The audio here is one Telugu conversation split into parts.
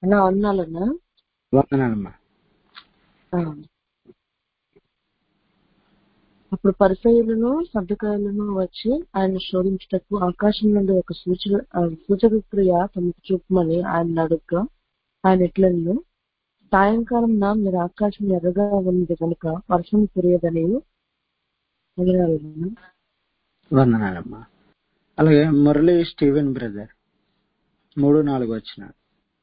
అన్నా వందనాలన్నా. వందనాలమ్మా. అప్పుడు పరిసయ్యులను సర్దుకాయలను వచ్చి ఆయన శోధించుటకు ఆకాశం నుండి ఒక సూచక క్రియ తమకు చూపమని ఆయన అడుగుగా ఆయన ఎట్లను సాయంకాలం మీరు ఆకాశం ఎర్రగా ఉన్నది కనుక వర్షం కురియదని. వందనాలమ్మా. అలాగే మురళీ స్టీవెన్ బ్రదర్ 3-4 వచ్చినాడు.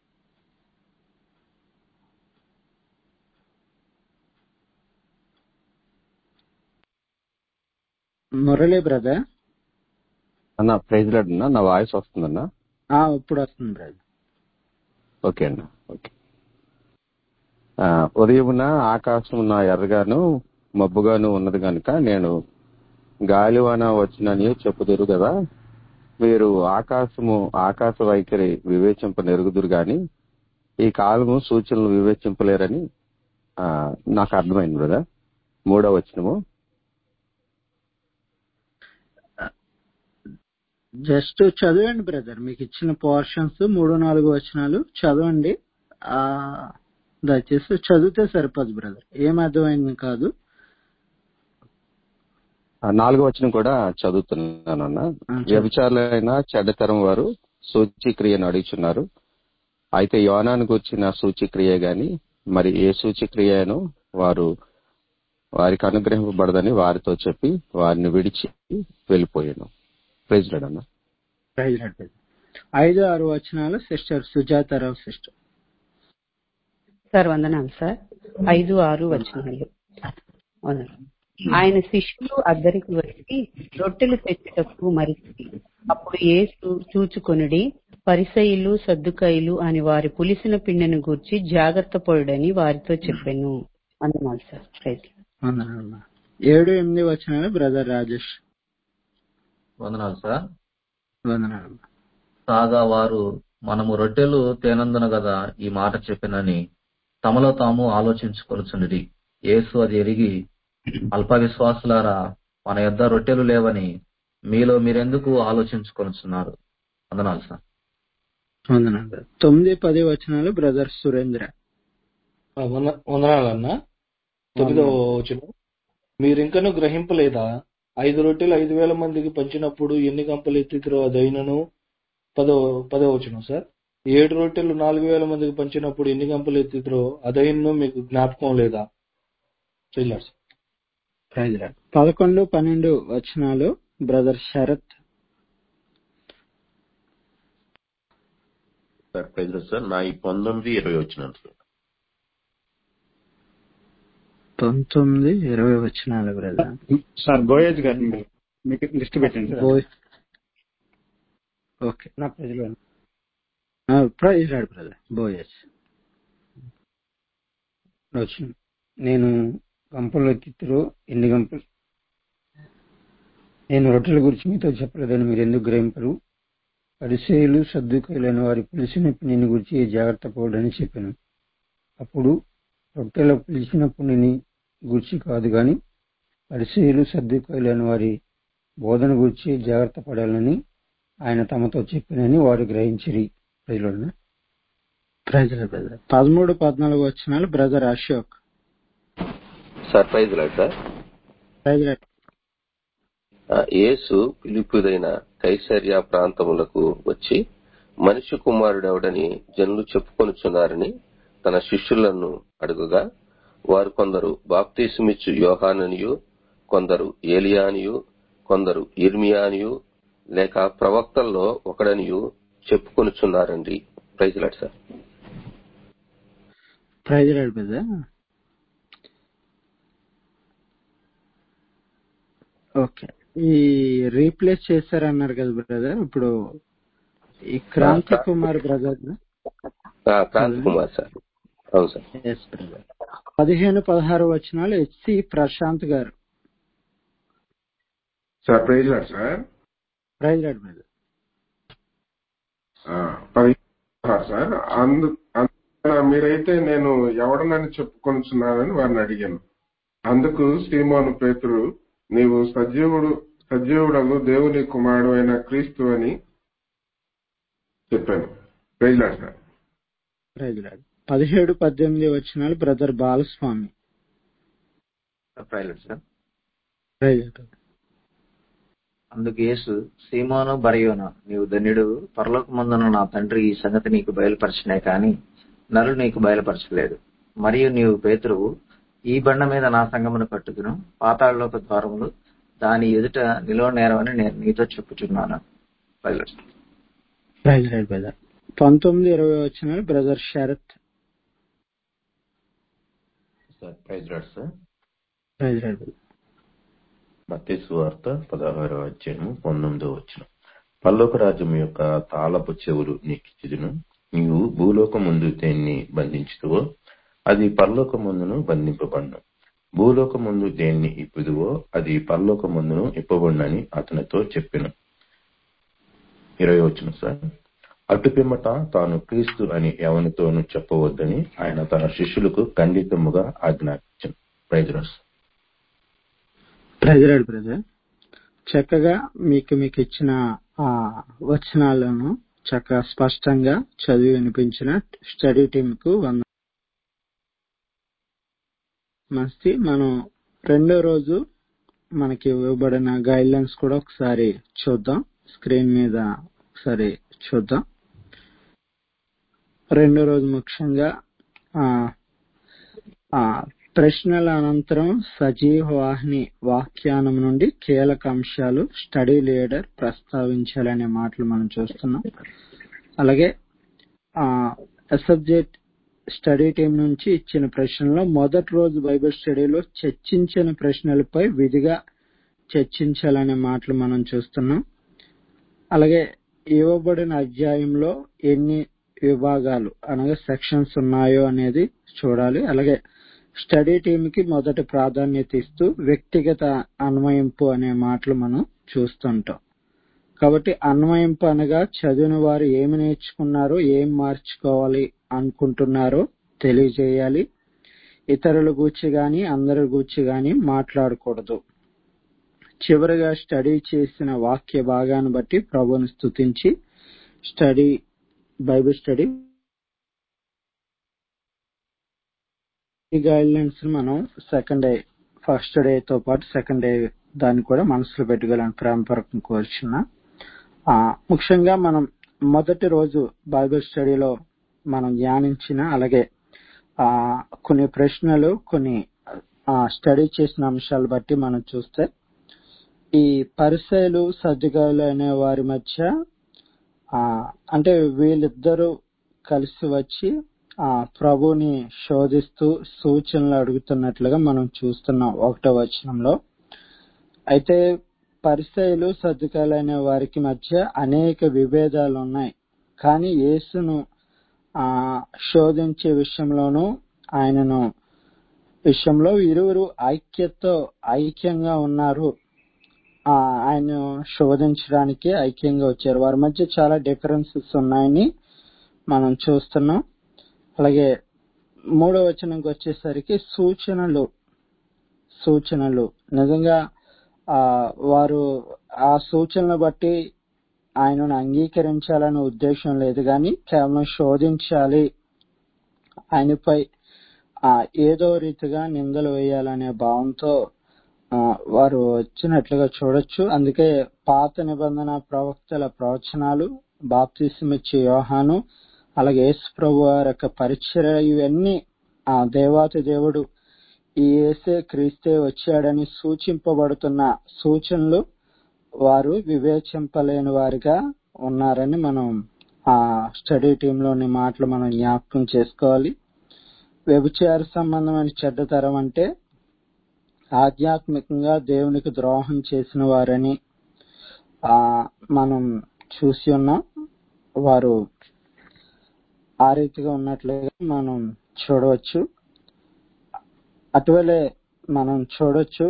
మురళీ బ్రదర్ అన్న ప్రైజ్ లార్డ్ అన్న, నా వాయిస్ వస్తుందన్నా? ఇప్పుడు వస్తుంది బ్రదర్. ఓకే అన్న. ఓకే. ఉదయమున ఆకాశం నా ఎర్రగాను మబ్బుగాను ఉన్నది కనుక నేను గాలివాన వచ్చినని చెప్పుదురు కదా. మీరు ఆకాశ వైఖరి వివేచింప నెరుగుదురు గాని ఈ కాలము సూచనలు వివేచింపలేరని నాకు అర్థమైంది బ్రదర్. 3వ వచనము జస్ట్ చదవండి బ్రదర్. మీకు ఇచ్చిన పోర్షన్స్ 3-4 వచనాలు చదవండి. దయచేసి చదివితే సరిపోదు బ్రదర్. ఏం అర్థమైంది కాదు. 4వ వచనం కూడా చదువుతున్నానన్న. వ్యభిచారులైన చెడ్డతరం వారు సూచిక్రియను అడుగుచున్నారు. అయితే యోనానికి వచ్చిన సూచిక్రియ గాని మరి ఏ సూచిక్రియను వారికి అనుగ్రహింపబడదని వారితో చెప్పి వారిని విడిచి వెళ్ళిపోయాను. ప్రైజ్ లార్డ్ అన్న. 5-6 వచనాలు సిస్టర్ సుజాతారావు సిస్టర్. సార్ వందనాలు సార్. 5-6 వచనాలు. ఆయన శిష్యులు అద్దరికి వచ్చి రొట్టెలు తెచ్చుటకు మరిచి అప్పుడు యేసు చూచుకొనుడి పరిసయ్యులు సద్దుకాయులు అని వారి పులిసిన పిండిని గూర్చి జాగ్రత్త పడుడని వారితో చెప్పాను. వందనాలు సార్. 7-8 వచనాలు బ్రదర్ రాజేష్. వందనాలు సార్. వందనాలు. కాగా వారు మనము రొట్టెలు తేనందున గదా ఈ మాట చెప్పినని తమలో తాము ఆలోచించుకొనుచుండిరి. యేసు అది ఎరిగి అల్ప విశ్వాసులారా, మన యొద్ద రొట్టెలు లేవని మీలో మీరెందుకు ఆలోచించుకొనుచున్నారు? వందనాలు సార్. వందనాలు. 9-10 వచనాలు బ్రదర్ సురేంద్ర. వందనాలన్నా. 9వ వచనం, మీరింకనూ గ్రహింపలేదా? 5 రొట్టెలు 5,000 మందికి పంచినప్పుడు ఎన్ని గంపలు ఎత్తితిరో అదైనను. 10వ వచనం సార్, 7 రొట్టెలు 4,000 మందికి పంచినప్పుడు ఎన్ని గంపలు ఎత్తితిరో అదైనను మీకు జ్ఞాపకం లేదా? 11-12 వచనాలు బ్రదర్ శరత్. సార్ నా 19-20 వచ్చినాను సార్. 19-20 వచనాలు బ్రదర్. సార్ బోయేజ్ గారు మీకు లిస్ట్ పెట్టండి. ఓకే. నా ప్రైజ్ రాడు బ్రదర్. బోయేజ్ వచ్చిన నేను గంపలు ఎత్తిరో ఎన్ని గంపలు, నేను రొట్టెల గురించి మీతో చెప్పలేదని మీరు ఎందుకు గ్రహింపరు? పరిసయ్యులు సద్దుకాయులైన వారి పులిసిన పిండిని గురించి జాగ్రత్త పడని చెప్పాను. అప్పుడు రొట్టెల పులిసిన పిండిని గురించి కాదు గాని పరిసయ్యులు సద్దుకాయులైన వారి బోధన గురించి జాగ్రత్త పడాలని ఆయన తమతో చెప్పినని వారు గ్రహించిరి. 13-14 వచనాలు brother Ashok. Sir praise Lord sir. Yesu ఫిలిప్పుదైన కైసర్య ప్రాంతములకు వచ్చి మనిషి కుమారుడెవడని జనులు చెప్పుకొనుచున్నారని తన శిష్యులను అడుగుగా వారు కొందరు బాప్తిసమిచ్చు యోహాననియు, కొందరు ఏలియానియు, కొందరు ఇర్మియానియు లేక ప్రవక్తల్లో ఒకడనియు చెప్పుకొనుచున్నారండి. Praise Lord sir. Praise Lord brother. Okay. ఈ రీప్లేస్ చేశారన్నారు కదా బ్రదర్. ఇప్పుడు ఈ క్రాంతి కుమార్ బ్రదర్. క్రాంతి కుమార్ సార్. అవును సార్. 15-16 వచనాలు హెచ్సి ప్రశాంత్ గారు. Sir praise Lord sir. Praise Lord brother. 16 sir. మీరైతే నేను ఎవడనని చెప్పుకొనుచున్నానని వారిని అడిగాను. అందుకు సీమోను పేతురు, నీవు సజీవుడగు దేవుని కుమారుడు అయిన క్రీస్తు అని చెప్పాను. Praise Lord sir. Praise Lord. 17-18 వచనాలు brother Balaswamy. Praise sir. Praise Lord. అందుకు యేసు, సీమోను బరయోనా, నీవు ధన్యుడు, పరలోకమందున నా తండ్రి ఈ సంగతి నీకు బయలుపరచనే కాని నరులు నీకు బయలుపరచలేదు. మరియు నీవు పేతురువు, ఈ బండ మీద నా సంగమును కట్టుదును, పాతాళలోక ద్వారములు దాని ఎదుట నిలవనేరవని నేను నీతో చెప్పుచున్నాను. Praise Lord brother. 19-20 వచనాలు brother Sharath. Praise Lord sir. Praise Lord brother. మత్తయి సువార్త 16వ అధ్యాయము 19వ వచనం. పరలోక రాజ్యం యొక్క తాళపు చెవులు నీకిచ్చుదును, నీవు భూలోకమందు దేన్ని బంధించుదువో అది పరలోకమందును బంధింపబడును, భూలోకమందు దేన్ని ఇప్పుదువో అది పరలోకమందును ఇప్పబడునని అతనితో చెప్పెను. 20వ వచనం సార్. అటు పిమ్మట తాను క్రీస్తు అని ఎవరితోనూ చెప్పవద్దని ఆయన తన శిష్యులకు ఖండితముగా ఆజ్ఞాపించాను. Praise Lord. Praise Lord brother. చక్కగా మీకు ఇచ్చిన ఆ వచనాలను చక్కగా స్పష్టంగా చదివి వినిపించిన స్టడీ టీమ్ కు మంచి. మనం రెండో రోజు మనకి ఇవ్వబడిన గైడ్ లైన్స్ కూడా ఒకసారి చూద్దాం. స్క్రీన్ మీద ఒకసారి చూద్దాం. రెండో రోజు ముఖ్యంగా ప్రశ్నల అనంతరం సజీవ వాహిని వాఖ్యానం నుండి కీలక అంశాలు స్టడీ లీడర్ ప్రస్తావించాలనే మాటలు మనం చూస్తున్నాం. అలాగే సబ్జెక్ట్ స్టడీ టీం నుంచి ఇచ్చిన ప్రశ్నలో మొదటి రోజు బైబిల్ స్టడీలో చర్చించిన ప్రశ్నలపై విధిగా చర్చించాలనే మాటలు మనం చూస్తున్నాం. అలాగే ఇవ్వబడిన అధ్యాయంలో ఎన్ని విభాగాలు అనగా సెక్షన్స్ ఉన్నాయో అనేది చూడాలి. అలాగే స్టడీ టీమ్ కి మొదటి ప్రాధాన్యత ఇస్తూ వ్యక్తిగత అన్వయింపు అనే మాటలు మనం చూస్తుంటాం. కాబట్టి అన్వయింపు అనగా చదివిన వారు ఏమి నేర్చుకున్నారో, ఏం మార్చుకోవాలి అనుకుంటున్నారో తెలియజేయాలి. ఇతరుల గూర్చి గాని అందరి గూర్చి గాని మాట్లాడకూడదు. చివరిగా స్టడీ చేసిన వాక్య భాగాన్ని బట్టి ప్రభువుని స్తుతించి బైబిల్ స్టడీ గైడ్ లైన్స్ మనం సెకండ్ డే ఫస్ట్ డే తో పాటు సెకండ్ డే దాన్ని కూడా మనసులో పెట్టుకోవాలని ప్రేమపూర్వకం కోరుచున్నా. ముఖ్యంగా మనం మొదటి రోజు బైబిల్ స్టడీలో మనం ధ్యానించిన అలాగే కొన్ని ప్రశ్నలు కొన్ని స్టడీ చేసిన అంశాలు బట్టి మనం చూస్తే ఈ పరిసయ్యులు సద్దుకాయులు అనే వారి మధ్య అంటే వీళ్ళిద్దరూ కలిసి వచ్చి ప్రభుని శోధిస్తూ సూచనలు అడుగుతున్నట్లుగా మనం చూస్తున్నాం 1వ వచనంలో. అయితే పరిసయ్యులు సద్దుకాయులు అనే వారికి మధ్య అనేక విభేదాలు ఉన్నాయి. కానీ యేసును శోధించే విషయంలోనూ ఆయనను విషయంలో ఇరువురు ఐక్యంగా ఉన్నారు. ఆయన శోధించడానికి ఐక్యంగా వచ్చారు. వారి మధ్య చాలా డిఫరెన్సెస్ ఉన్నాయని మనం చూస్తున్నాం. అలాగే 3వ వచనంకి వచ్చేసరికి సూచనలు నిజంగా వారు ఆ సూచనలు బట్టి ఆయనను అంగీకరించాలనే ఉద్దేశం లేదు, కానీ కేవలం శోధించాలి, ఆయనపై ఏదో రీతిగా నిందలు వేయాలనే భావంతో వారు వచ్చినట్లుగా చూడొచ్చు. అందుకే పాత నిబంధన ప్రవక్తల ప్రవచనాలు, బాప్తిసమిచ్చే యోహాను, అలాగే యేసు ప్రభు వారి యొక్క పరిచర్య ఇవన్నీ దేవాతి దేవుడు ఈ యేసే క్రీస్తే వచ్చాడని సూచింపబడుతున్న సూచనలు వారు వివేచింపలేని వారిగా ఉన్నారని మనం స్టడీ టీంలోని మాటలు మనం జ్ఞాపకం చేసుకోవాలి. వ్యభిచార సంబంధమైన చెడ్డతరం అంటే ఆధ్యాత్మికంగా దేవునికి ద్రోహం చేసిన వారని మనం చూసి ఉన్నాం. వారు ఆ రీతిగా ఉన్నట్లుగా మనం చూడవచ్చు. అటువలే మనం చూడొచ్చు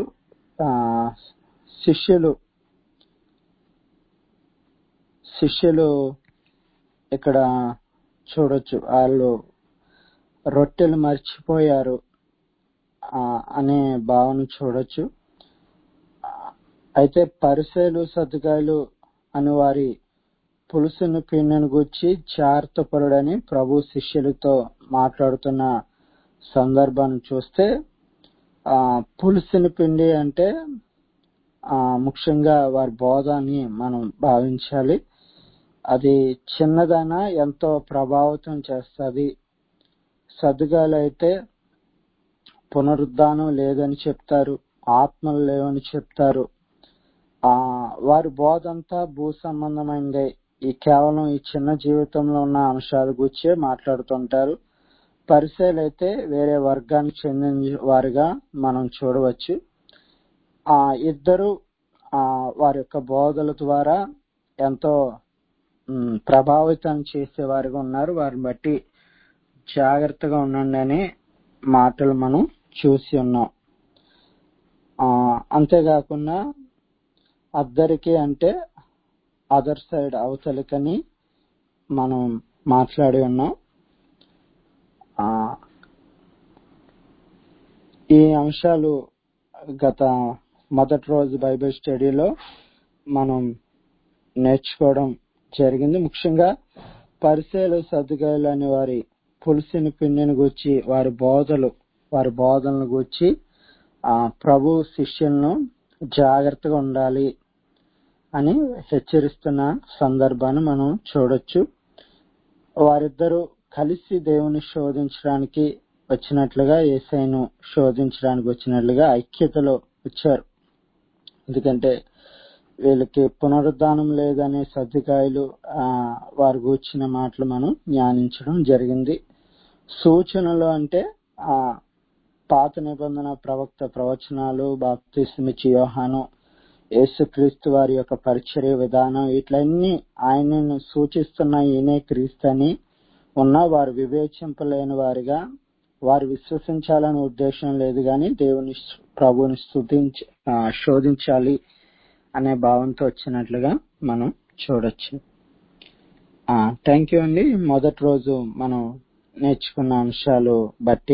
శిష్యులు ఇక్కడ చూడొచ్చు, వాళ్ళు రొట్టెలు మర్చిపోయారు అనే భావన చూడొచ్చు. అయితే పరిసయ్యులు సద్దుకాయులు అని వారి పులుసుని పిండిని గురించి జాగ్రత్త పరుడని ప్రభు శిష్యులతో మాట్లాడుతున్న సందర్భాన్ని చూస్తే పులుసుని పిండి అంటే ముఖ్యంగా వారి బోధ అని మనం భావించాలి. అది చిన్నదైనా ఎంతో ప్రభావితం చేస్తుంది. సద్దుకాయలు అయితే పునరుద్ధానం లేదని చెప్తారు, ఆత్మలు లేవని చెప్తారు. వారి బోధ అంతా భూ సంబంధమైందే. కేవలం ఈ చిన్న జీవితంలో ఉన్న అంశాల గురించే మాట్లాడుతుంటారు. పరిసయ్యులు అయితే వేరే వర్గానికి చెందిన వారిగా మనం చూడవచ్చు. ఇద్దరు వారి యొక్క బోధల ద్వారా ఎంతో ప్రభావితం చేసేవారిగా ఉన్నారు. వారిని బట్టి జాగ్రత్తగా ఉండండి అనే మాటలు మనం చూసి ఉన్నాం. అంతేకాకుండా అద్దరికి అంటే అదర్ సైడ్, అవతలికని మనం మాట్లాడి ఉన్నాం. ఈ అంశాలు గత మొదటి రోజు బైబిల్ స్టడీలో మనం నేర్చుకోవడం జరిగింది. ముఖ్యంగా పరిసయ్యులు సద్దుకాయలు అనే వారి పులుసుని పిండిని గూర్చి వారి బోధనలు గూర్చి ప్రభు శిష్యులను జాగ్రత్తగా ఉండాలి అని హెచ్చరిస్తున్న సందర్భాన్ని మనం చూడొచ్చు. వారిద్దరూ కలిసి దేవుని శోధించడానికి వచ్చినట్లుగా, యేసయ్యను శోధించడానికి వచ్చినట్లుగా ఐక్యతలో వచ్చారు. ఎందుకంటే వీళ్ళకి పునరుద్ధానం లేదనే సద్దుకాయలు వారు గూర్చిన మాటలు మనం ధ్యానించడం జరిగింది. సూచనలు అంటే పాత నిబంధన ప్రవక్త ప్రవచనాలు, బాప్తిస్మిచ్చి యోహాను, యేసుక్రీస్తు వారి యొక్క పరిచర్య విధానం, వీటిలన్నీ ఆయనను సూచిస్తున్న ఈయనే క్రీస్తు అని ఉన్నా వారు వివేచింపలేని వారిగా, వారు విశ్వసించాలనే ఉద్దేశం లేదు కానీ దేవుని ప్రభుని శోధించాలి అనే భావంతో వచ్చినట్లుగా మనం చూడొచ్చు. థ్యాంక్ యూ అండి. మొదటి రోజు మనం నేర్చుకున్న అంశాలు బట్టి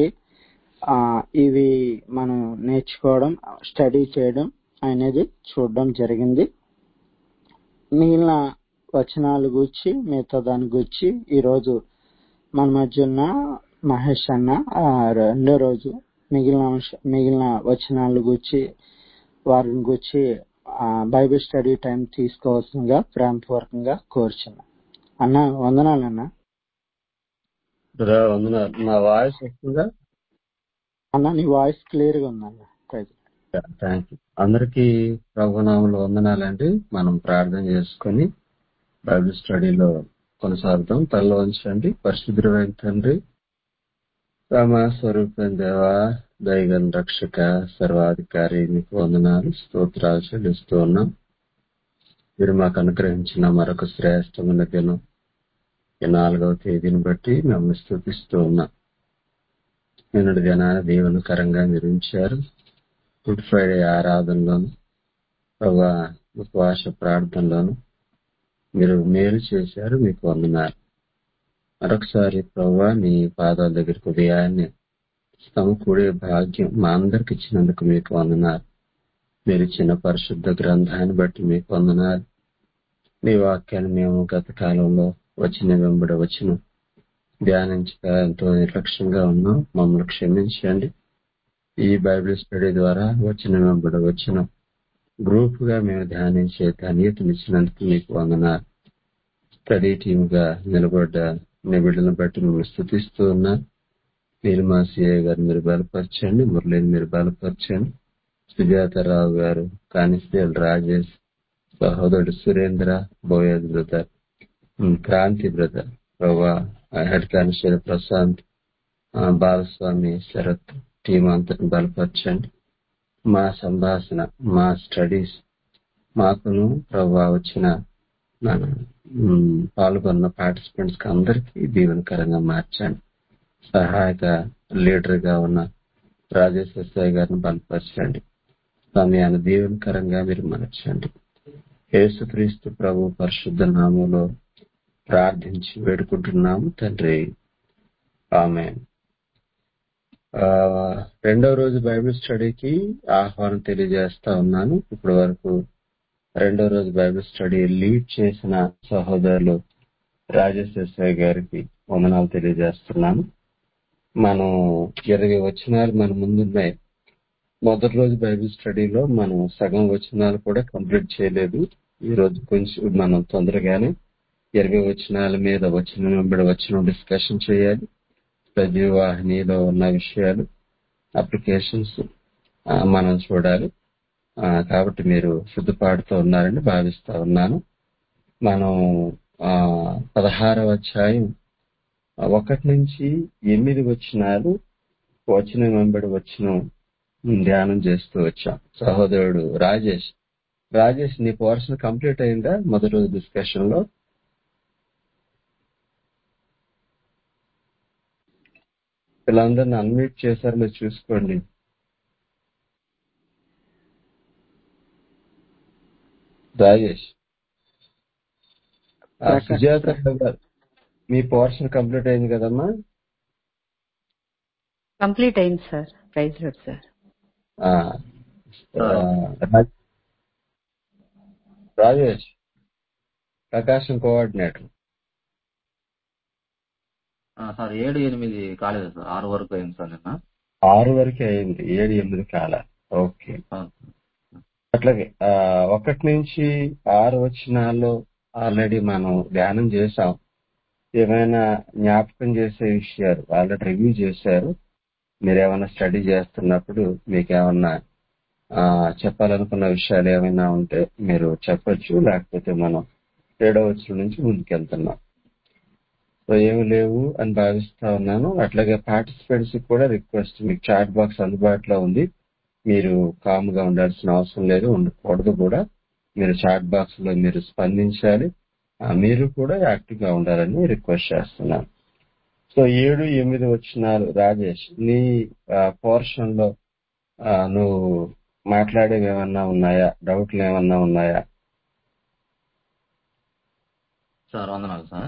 ఇవి మనం నేర్చుకోవడం, స్టడీ చేయడం అనేది చూడడం జరిగింది. మిగిలిన వచనాల గురించి, మిగతా దాని గురించి ఈరోజు మన మధ్య ఉన్న మహేష్ అన్న రెండో రోజు మిగిలిన వచనాల గురించి, వారిని గురించి బైబిల్ స్టడీ టైం తీసుకోవాల్సిందిగా ప్రేమపూర్వకంగా కోరుచున్నాం. అన్న వందనాలు. అన్న వందనాలు. నా వాయిస్ వస్తుందా అన్న? నీ వాయిస్ క్లియర్ గా ఉందన్న. Thank you. అందరికీ ప్రభునామంలో వందనాలండి. మనం ప్రార్థన చేసుకుని బైబిల్ స్టడీలో కొనసాగుతాం. తలలో ఉంచండి. పరిశుద్ధమైన తండ్రి, స్వరూపం దేవ, దైగన్ రక్షక, సర్వాధికారి, మీకు వందనాలు, స్తోత్రాలు చెల్లిస్తూ ఉన్నాం. మీరు మాకు అనుగ్రహించిన మరొక శ్రేష్టమైన దినం, ఈ 4వ తేదీని బట్టి మిమ్మల్ని స్తుతిస్తూ ఉన్నాం. నిన్నటి దినాన్ని దీవెనకరంగా మీరు ఉంచారు. గుడ్ ఫ్రైడే ఆరాధనలోను, ప్రభా ఉపవాస ప్రార్థనలోను మీరు మేలు చేశారు. మీకు వందనాలు. మరొకసారి ప్రభా నీ పాదాల దగ్గరికి ఉదయాన్నే సమకూడే భాగ్యం మా అందరికి ఇచ్చినందుకు మీకు వందనాలు. మీరు ఇచ్చిన పరిశుద్ధ గ్రంథాన్ని బట్టి మీకు వందనాలు. మీ వాక్యాన్ని మేము గత కాలంలో వచ్చిన వెంబడి వచ్చిన ధ్యానించక ఎంతో నిర్లక్ష్యంగా ఉన్నాం. మమ్మల్ని క్షమించండి. ఈ బైబిల్ స్టడీ ద్వారా వచ్చిన వెంబడి వచ్చిన గ్రూప్ గా మేము ధ్యానించే ధన్యతనిచ్చినందుకు మీకు వందనాలు. స్టడీ టీమ్ గా నిలబడ్డ నిబిడలను బట్టి మిమ్మల్ని స్తుతిస్తూ ఉన్నా. మీరు మా సిఐ గారు మీరు బలపరచండి, మురళిని మీరు బలపరచండి, సుజాతారావు గారు, కానిస్టేబుల్ రాజేష్, సహోదరుడు Surendra, Boaz brother, Kranthi brother, Prabha head constable Prashanth, Balaswamy, Sharath team అంతటిని బలపరచండి. మా సంభాషణ, మా స్టడీస్, మాకును ప్రభా వచ్చిన పాల్గొన్న పార్టిసిపెంట్స్ కి అందరికీ దీవెనకరంగా మార్చండి. సహాయక లీడర్ గా ఉన్న రాజేష్ ఎస్ఐ గారిని బలపరచండి. సమయాన్ని దీవెనకరంగా మీరు మార్చండి. యేసుక్రీస్తు ప్రభు పరిశుద్ధ నామంలో ప్రార్థించి వేడుకుంటున్నాము తండ్రి, ఆమేన్. రెండవ రోజు బైబిల్ స్టడీకి ఆహ్వానం తెలియజేస్తా ఉన్నాను. ఇప్పటి వరకు రెండో రోజు బైబిల్ స్టడీ లీడ్ చేసిన సహోదరులు రాజేష్ ఎస్ఐ గారికి వందనాలు తెలియజేస్తున్నాను. మనం 20 వచనాలు మన ముందున్నాయి. మొదటి రోజు బైబిల్ స్టడీలో మనం సగం వచనాలు కూడా కంప్లీట్ చేయలేదు. ఈ రోజు కొంచెం మనం తొందరగానే 20 వచనాల మీద వచనం వెంబడి వచనం డిస్కషన్ చేయాలి. సజీవాహినిలో ఉన్న విషయాలు అప్లికేషన్స్ మనం చూడాలి. కాబట్టి మీరు సిద్ధపాటుతో ఉన్నారని భావిస్తా ఉన్నాను. మనం 16వ అధ్యాయం 1 నుంచి 8 వచనాలు వచనం వెంబడి వచనం ధ్యానం చేస్తూ వచ్చాం. సహోదరుడు రాజేష్ నీ పోర్షన్ కంప్లీట్ అయిందా? మొదటి రోజు డిస్కషన్ లో వీళ్ళందరినీ అన్మ్యూట్ చేశారు, మీరు చూసుకోండి. రాజేష్ సుజాత గారు మీ పోర్షన్ కంప్లీట్ అయింది కదమ్మా? కంప్లీట్ అయింది sir. Praise Lord sir. Rajesh Prakasam coordinator. Sir 7, 8 కాలేదు సార్. 6 వరకు అయింది సార్. నిన్న 6 వరకే అయింది, 7, 8 కాల. ఓకే, అట్లాగే 1 నుంచి 6 వచనాల్లో ఆల్రెడీ మనం ధ్యానం చేసాం. ఏమైనా జ్ఞాపకం చేసే విషయాలు ఆల్రెడీ రివ్యూ చేశారు. మీరేమైనా స్టడీ చేస్తున్నప్పుడు మీకేమన్నా చెప్పాలనుకున్న విషయాలు ఏమైనా ఉంటే మీరు చెప్పొచ్చు. లేకపోతే మనం 7వ వచనం నుంచి ముందుకెళ్తున్నాం. సో ఏమి లేవు అని భావిస్తా ఉన్నాను. అట్లాగే పార్టిసిపెంట్స్ కూడా రిక్వెస్ట్, మీకు చాట్ బాక్స్ అందుబాటులో ఉంది. మీరు కామ్ గా ఉండాల్సిన అవసరం లేదు, ఉండకూడదు కూడా. మీరు చాట్ బాక్స్ లో మీరు స్పందించాలి. మీరు కూడా యాక్టివ్ గా ఉండాలని రిక్వెస్ట్ చేస్తున్నాను. సో 7, 8 వచనాలు రాజేష్ నీ పోర్షన్ లో నువ్వు మాట్లాడేవి ఏమన్నా ఉన్నాయా? డౌట్లు ఏమన్నా ఉన్నాయా? సార్ వందనాలు సార్.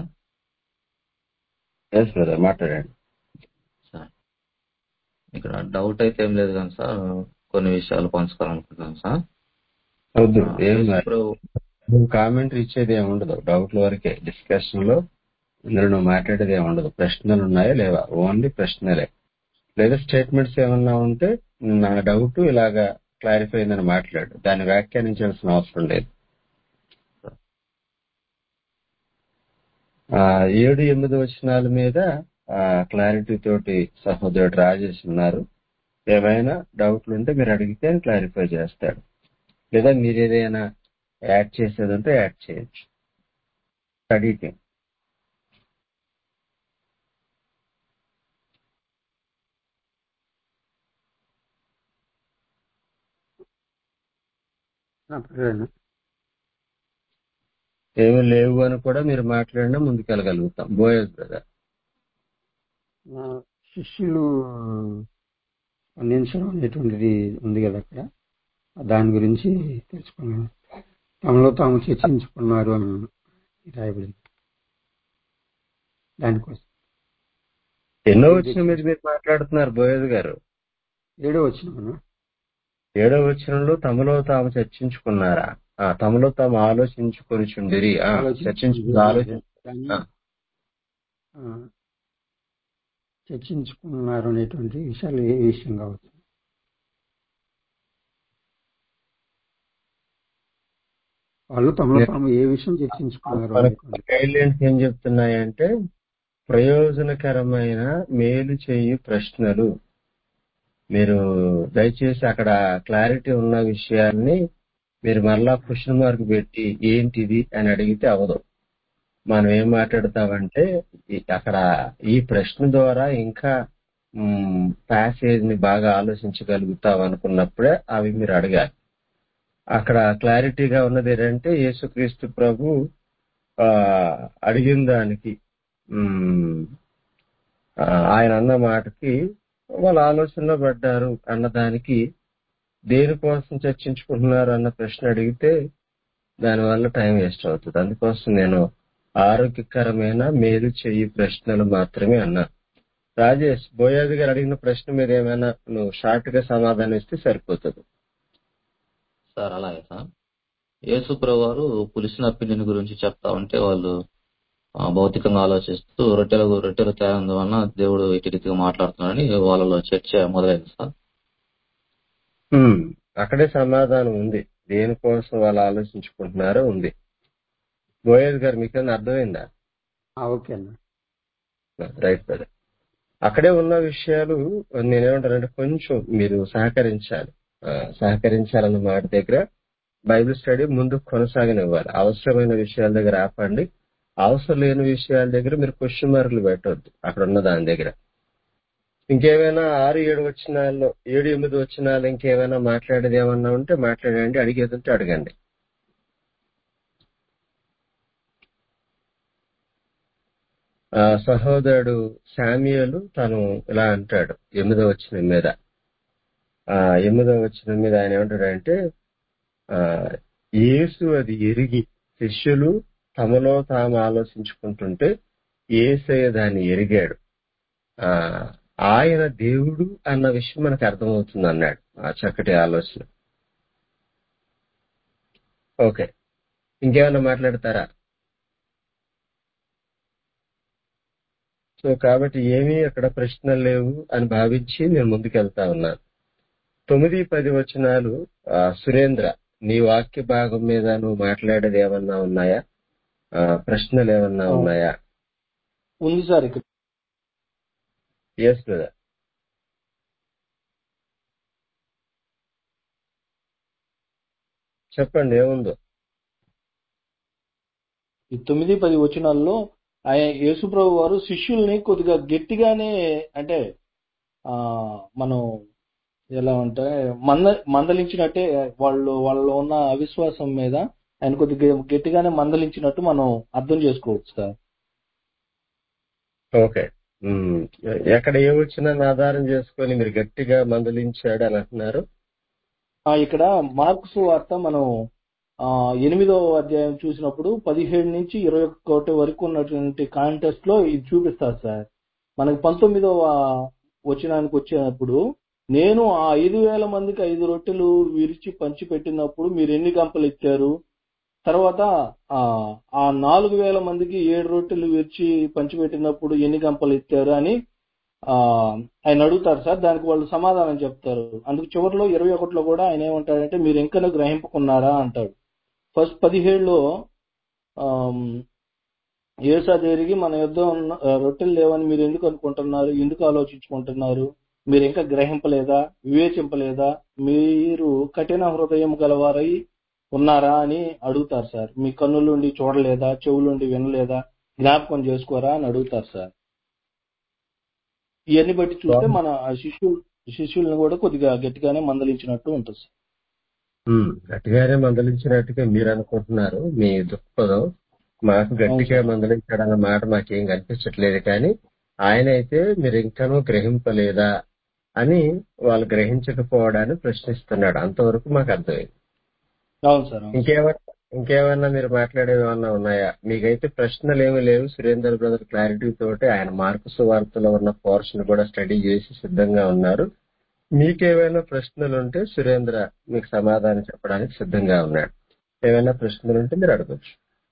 ఎస్ బ్రదర్, మాట్లాడండి సార్. ఇక్కడ డౌట్ అయితే ఏం లేదు కానీ సార్, కొన్ని విషయాలు పంచుకోవాలనుకుంటున్నాను సార్. వద్దు, ఏం కామెంటరీ ఇచ్చేది ఏమి ఉండదు. డౌట్ల వరకే డిస్కషన్ లో. ఇందులో నువ్వు మాట్లాడేది ఏమి ఉండదు. ప్రశ్నలు ఉన్నాయా లేవా? ఓన్లీ ప్రశ్నలే. లేదా స్టేట్మెంట్స్ ఏమన్నా ఉంటే నా డౌట్ ఇలాగా క్లారిఫై అయిందని మాట్లాడు, దాన్ని వ్యాఖ్యానించాల్సిన అవసరం లేదు. 7, 8 వచనాల మీద క్లారిటీ తోటి సహోదరుడు రాజేష్ ఉన్నారు. ఏమైనా డౌట్లు ఉంటే మీరు అడిగితే క్లారిఫై చేస్తాడు. లేదా మీరు ఏదైనా యాడ్ చేసేదంటే యాడ్ చేయొచ్చు. Study team. ఏమి లేవు అని కూడా మీరు మాట్లాడినా ముందుకెళ్ళగలుగుతాం. బోయస్ బ్రదర్. శిష్యులు స్పందించడం అనేటువంటిది ఉంది కదా అక్కడ, దాని గురించి తెలుసుకున్నాను. తమలో తాము చర్చించుకున్నారు అని రాయబడింది. దానికోసం ఎన్నో వచ్చిన మీద మీరు మాట్లాడుతున్నారు బోయస్ గారు? 7వ వచనం. 7వ వచనంలో తమలో తాము చర్చించుకున్నారా? తమలో తాము ఆలోచించుకొని చుండిరి. చర్చించుకున్నారు అనేటువంటి విషయాలు ఏ విషయం కావచ్చు? వాళ్ళు తమలో తాము ఏ విషయం చర్చించుకున్నారు? గైడ్లైన్స్ ఏం చెప్తున్నాయంటే ప్రయోజనకరమైన మేలు చేయు ప్రశ్నలు. మీరు దయచేసి అక్కడ క్లారిటీ ఉన్న విషయాన్ని మీరు మరలా క్వశ్చన్ మార్క్ పెట్టి ఏంటిది అని అడిగితే అవదు. మనం ఏం మాట్లాడతామంటే అక్కడ ఈ ప్రశ్న ద్వారా ఇంకా ప్యాసేజ్ ని బాగా ఆలోచించగలుగుతాం అనుకున్నప్పుడే అవి మీరు అడగాలి. అక్కడ క్లారిటీగా ఉన్నది ఏంటంటే యేసుక్రీస్తు ప్రభు అడిగిన దానికి ఆయన అన్న మాటకి వాళ్ళ ఆలోచనలో పడ్డారు అన్నదానికి దేనికోసం చర్చించుకుంటున్నారు అన్న ప్రశ్న అడిగితే దానివల్ల టైం వేస్ట్ అవుతుంది. అందుకోసం నేను ఆరోగ్యకరమైన మేలు చెయ్యి ప్రశ్నలు మాత్రమే అన్నా. రాజేష్, బోయాజ్ గారు అడిగిన ప్రశ్న మీద ఏమైనా నువ్వు షార్ట్ గా సమాధానం ఇస్తే సరిపోతుంది సార్. అలాగే సార్. యేసు ప్రభు వారు పులిసిన పిండిని గురించి చెప్తా ఉంటే వాళ్ళు భౌతికంగా ఆలోచిస్తూ రొట్టెలు తేడం వలన దేవుడు ఇటు రీతిగా మాట్లాడుతున్నాడని వాళ్ళలో చర్చ మొదలైంది సార్. అక్కడే సమాధానం ఉంది. దేనికోసం వాళ్ళు ఆలోచించుకుంటున్నారో ఉంది. బోయజ్ గారు మీకన్నా అర్థమైందా? ఓకే అన్న. Right brother. అక్కడే ఉన్న విషయాలు నేనేమంటానంటే కొంచెం మీరు సహకరించాలన్న మాట దగ్గర బైబిల్ స్టడీ ముందు కొనసాగనివ్వాలి. అవసరమైన విషయాల దగ్గర ఆపండి. అవసరం లేని విషయాల దగ్గర మీరు క్వశ్చన్ మార్కులు పెట్టవద్దు. అక్కడ ఉన్న దాని దగ్గర ఇంకేమైనా 6-7 వచనాల్లో 7-8 వచనాలు ఇంకేమైనా మాట్లాడేది ఏమన్నా ఉంటే మాట్లాడండి, అడిగేదంటే అడగండి. సహోదరుడు శామ్యూయలు తను ఇలా అంటాడు 8వ వచనం మీద. 8వ వచనం మీద ఆయన ఏమంటాడంటే యేసు అది ఎరిగి శిష్యులు తమలో తాము ఆలోచించుకుంటుంటే యేసయ్య దాన్ని ఎరిగాడు. ఆయన దేవుడు అన్న విషయం మనకు అర్థమవుతుంది అన్నాడు. చక్కటి ఆలోచన. ఓకే, ఇంకేమైనా మాట్లాడతారా? సో కాబట్టి ఏమీ అక్కడ ప్రశ్నలు లేవు అని భావించి నేను ముందుకెళ్తా ఉన్నాను. 9-10 వచనాలు సురేంద్ర, నీ వాక్య భాగం మీద నువ్వు మాట్లాడేది ఏమన్నా ఉన్నాయా? ప్రశ్నలు ఏమన్నా ఉన్నాయా? ఉంది సార్. ఇక్కడ ఎస్ బ్రదర్. చెప్పండి ఏముందో. ఈ 9-10 వచనాల్లో ఆయన యేసుప్రభు వారు శిష్యుల్ని కొద్దిగా గట్టిగానే, అంటే మనం ఎలా అంటే మందలించినట్టే, వాళ్ళలో ఉన్న అవిశ్వాసం మీద ఆయన కొద్దిగా గట్టిగానే మందలించినట్టు మనం అర్థం చేసుకోవచ్చు సార్. ఓకే, ఎక్కడ ఏ వచ్చినా ఆధారం చేసుకొని మీరు గట్టిగా మందలించాడు అని అంటున్నారు. ఇక్కడ మార్కు సువార్త మనం 8వ అధ్యాయం చూసినప్పుడు 17-21 వరకు ఉన్నటువంటి కాంటెక్స్ట్ లో ఇది చూపిస్తారు సార్. మనకి 19వ వచనానికి వచ్చినప్పుడు, నేను ఆ 5,000 మందికి 5 రొట్టెలు విరిచి పంచి పెట్టినప్పుడు మీరు ఎన్ని గంపలు ఇచ్చారు? తర్వాత ఆ 4,000 మందికి 7 రొట్టెలు విరిచి పంచిపెట్టినప్పుడు ఎన్ని గంపలు ఇచ్చారు అని ఆయన అడుగుతారు సార్. దానికి వాళ్ళు సమాధానం చెప్తారు. అందుకు చివరిలో 21లో కూడా ఆయన ఏమంటాడంటే మీరు ఇంకా గ్రహింపుకున్నారా అంటాడు. ఫస్ట్ 17లో యేసు జరిగి మన యుద్ధ రొట్టెలు లేవని మీరు ఎందుకు అనుకుంటున్నారు, ఎందుకు ఆలోచించుకుంటున్నారు, మీరు ఇంకా గ్రహింపలేదా, వివేచింపలేదా, మీరు కఠిన హృదయం గలవారై ఉన్నారా అని అడుగుతారు సార్. మీ కన్నులుండి చూడలేదా, చెవులుండి వినలేదా, జ్ఞాపకం చేసుకోరా అని అడుగుతారు సార్. ఇవన్నీ బట్టి చూస్తే మన శిష్యుల్ని కూడా కొద్దిగా గట్టిగానే మందలించినట్టు ఉంటుంది సార్. గట్టిగానే మందలించినట్టుగా మీరు అనుకుంటున్నారు. మీ దృక్పథం. మాకు గట్టిగా మందలించడన్న మాట మాకేం కనిపించట్లేదు. కానీ ఆయన అయితే మీరు ఇంకానూ గ్రహింపలేదా అని వాళ్ళు గ్రహించకపోవడాన్ని ప్రశ్నిస్తున్నాడు. అంతవరకు మాకు అర్థమైంది. అవును సార్. ఇంకేమన్నా మీరు మాట్లాడేవి ఏమన్నా ఉన్నాయా? మీకైతే ప్రశ్నలు ఏమీ లేవు. సురేందర్ బ్రదర్ క్లారిటీ తోటి ఆయన మార్కు సువార్తలో ఉన్న పోర్షన్ కూడా స్టడీ చేసి సిద్ధంగా ఉన్నారు. మీకేమైనా ప్రశ్నలు ఉంటే సురేంద్ర మీకు సమాధానం చెప్పడానికి సిద్ధంగా ఉన్నాడు. ఏమైనా ప్రశ్నలు ఉంటే మీరు అడగచ్చు.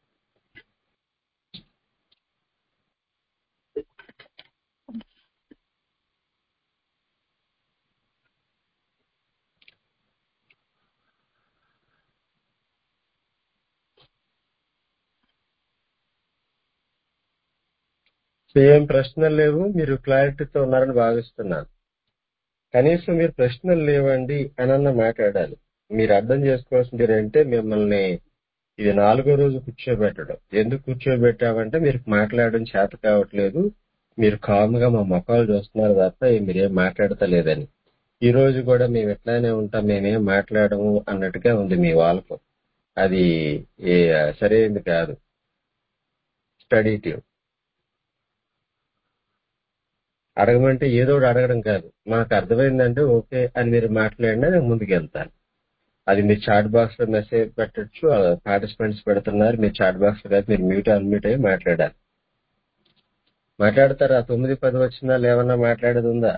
ఏం ప్రశ్నలు లేవు, మీరు క్లారిటీతో ఉన్నారని భావిస్తున్నాను. కనీసం మీరు ప్రశ్నలు లేవండి అనన్న మాట్లాడాలి. మీరు అర్థం చేసుకోవాల్సింది ఏంటంటే మిమ్మల్ని ఇది 4వ రోజు కూర్చోబెట్టడం. ఎందుకు కూర్చోబెట్టామంటే మీరు మాట్లాడడం చేత కావట్లేదు, మీరు కామ్గా మా మొక్కలు చూస్తున్నారు తప్ప మీరేం మాట్లాడతలేదని. ఈ రోజు కూడా మేము ఎట్లానే ఉంటాం, మేమేం మాట్లాడము అన్నట్టుగా ఉంది మీ వాళ్ళకు. అది సరైనది కాదు. స్టడీ టీమ్ అడగమంటే ఏదో అడగడం కాదు. మాకు అర్థమైందంటే ఓకే అని మీరు మాట్లాడినా నేను ముందుకు వెళ్తాను. అది మీరు చాట్ బాక్స్ లో మెసేజ్ పెట్టచ్చు. పార్టిసిపెంట్స్ పెడుతున్నారు, మీరు చాట్ బాక్స్ లో కాదు, మీరు అన్మ్యూట్ అయ్యి మాట్లాడాలి. మాట్లాడతారా? 9-10 వచనాలు ఏమన్నా మాట్లాడేది ఉందా?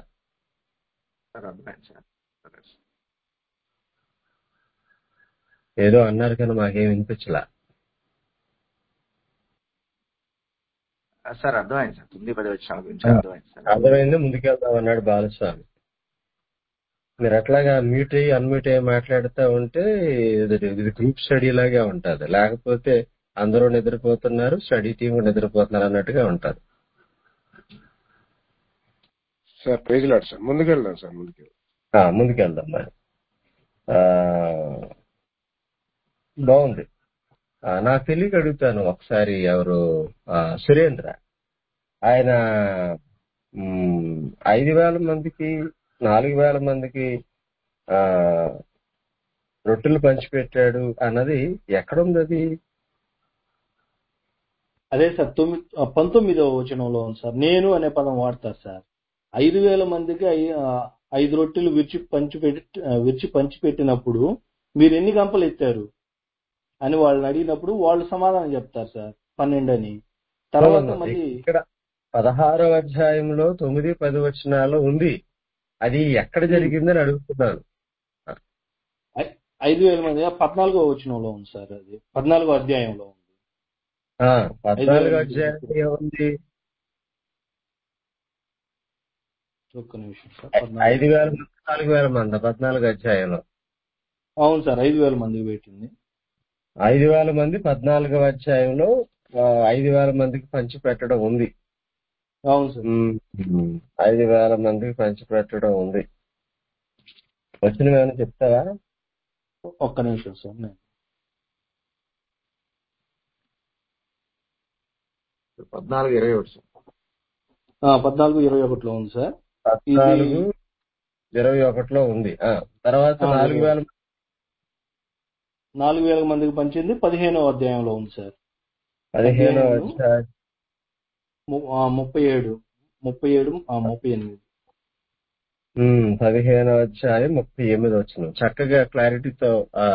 ఏదో అన్నారు కానీ మాకేం వినిపించలా. సార్ అర్థమైంది సార్ 9-10 వచ్చిన గురించి ఆ, అర్థమైంది సార్. అర్థమైంది, ముందుకెళ్దాం అన్నాడు బాలస్వామి. మీరు అట్లాగా మ్యూట్ అయ్యి అన్మ్యూట్ అయ్యి మాట్లాడుతూ ఉంటే ఇది గ్రూప్ స్టడీ లాగే ఉంటది. లేకపోతే అందరూ నిద్రపోతున్నారు, స్టడీ టీం నిద్రపోతున్నారు అన్నట్టుగా ఉంటది. సార్ ప్రైజ్ లాడ్ సార్, ముందుకెళ్దాం సార్, ముందుకెళ్దాం. ముందుకెళ్దాం మరి. ఆ, బాగుంది. నాకు తెలియక అడుగుతాను ఒకసారి. ఎవరు సురేంద్ర, ఆయన 5,000 మందికి 4,000 మందికి ఆ రొట్టెలు పంచిపెట్టాడు అన్నది ఎక్కడుంది అది? అదే సార్ 19వ వచనంలో ఉంది సార్. నేను అనే పదం వాడతారు సార్. 5,000 మందికి 5 రొట్టెలు విరిచి పంచిపెట్టినప్పుడు మీరు ఎన్ని గంపలు ఎత్తారు అని వాళ్ళని అడిగినప్పుడు వాళ్ళు సమాధానం చెప్తారు సార్ 12 అని. తర్వాత మళ్ళీ ఇక్కడ 16వ అధ్యాయంలో 9-10 వచనాల్లో ఉంది. అది ఎక్కడ జరిగిందని అడుగుతున్నాను. 5,000 మంది 14వ వచనంలో ఉంది సార్. అది 14వ అధ్యాయంలో ఉంది. 14వ అధ్యాయంలో ఏముంది? ఒక్క నిమిషం సార్. 5,000 మంది 4,000 మంది 14వ అధ్యాయంలో. అవును సార్, 5,000 మందికి పెట్టింది. 5,000 మంది 14వ అధ్యాయంలో 5,000 మందికి పంచి పెట్టడం ఉంది. అవును సార్. 5,000 మందికి పంచి పెట్టడం ఉంది. వచ్చిన ఏమైనా చెప్తావా? ఒక్క నిమిషం సార్. 14-21 సార్. 14-21లో ఉంది సార్. 14-21లో ఉంది. తర్వాత 4,000 మందికి పంచింది 15వ అధ్యాయంలో ఉంది సార్. 15వ అధ్యాయం 37, 38. 15వ అధ్యాయం 38 వచ్చిన చక్కగా క్లారిటీతో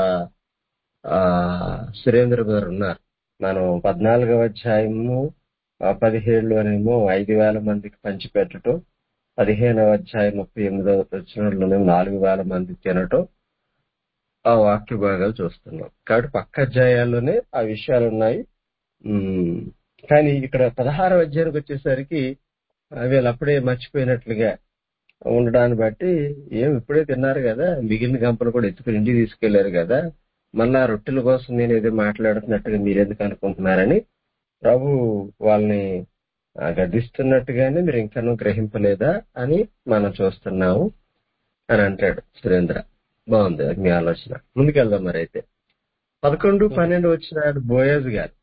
సురేంద్ర గారు ఉన్నారు. మనం 14వ అధ్యాయము 17లోనేమో 5,000 మందికి పంచిపెట్టడం, 15వ అధ్యాయం 38వ వచనంలోనే 4,000 మంది తినటం ఆ వాక్య భాగాలు చూస్తున్నాం. కాబట్టి పక్క అధ్యాయాల్లోనే ఆ విషయాలు ఉన్నాయి. కానీ ఇక్కడ 16వ అధ్యాయానికి వచ్చేసరికి వీళ్ళు అప్పుడే మర్చిపోయినట్లుగా ఉండడాన్ని బట్టి ఇప్పుడే తిన్నారు కదా, మిగిలిన గంపలు కూడా ఎత్తుకుని ఇంటికి తీసుకెళ్లారు కదా, మళ్ళా రొట్టెల కోసం నేను ఏదో మాట్లాడుతున్నట్టుగా మీరెందుకు అనుకుంటున్నారని ప్రభు వాళ్ళని గద్దిస్తున్నట్టుగానే మీరు ఇంకనూ గ్రహింపలేదా అని మనం చూస్తున్నాము అని అంటాడు సురేంద్ర. బాగుంది మీ ఆలోచన. ముందుకెళ్దాం మరి. అయితే 11-12 వచ్చినాడు బోయజ్ గారు.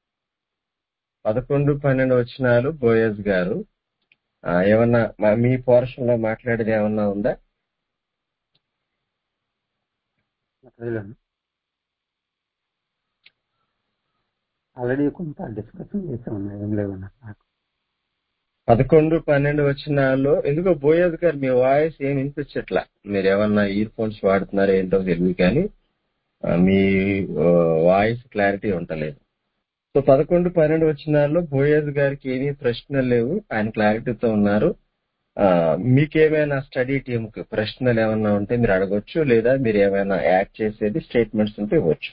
11-12 వచ్చినాలు బోయజ్ గారు. ఏమన్నా మీ పోర్షన్ లో మాట్లాడేది ఏమన్నా ఉందా? ఆల్రెడీ కొంత డిస్కషన్ చేసి ఉన్నాయి, ఏం లేవన్నా. 11-12 వచ్చినాల్లో ఎందుకో బోయజ్ గారు మీ వాయిస్ ఏం వినిపించట్లా. మీరు ఏమన్నా ఇయర్ ఫోన్స్ వాడుతున్నారో ఏంటో తెలియదు, కానీ మీ వాయిస్ క్లారిటీ ఉండలేదు. సో 11-12 వచ్చినాల్లో బోయజ్ గారికి ఏమీ ప్రశ్నలు లేవు, ఆయన క్లారిటీతో ఉన్నారు. మీకేమైనా స్టడీ టీమ్ కి ప్రశ్నలు ఏమైనా ఉంటే మీరు అడగొచ్చు, లేదా మీరు ఏమైనా యాడ్ చేసేది స్టేట్మెంట్స్ ఉంటే ఇవ్వచ్చు.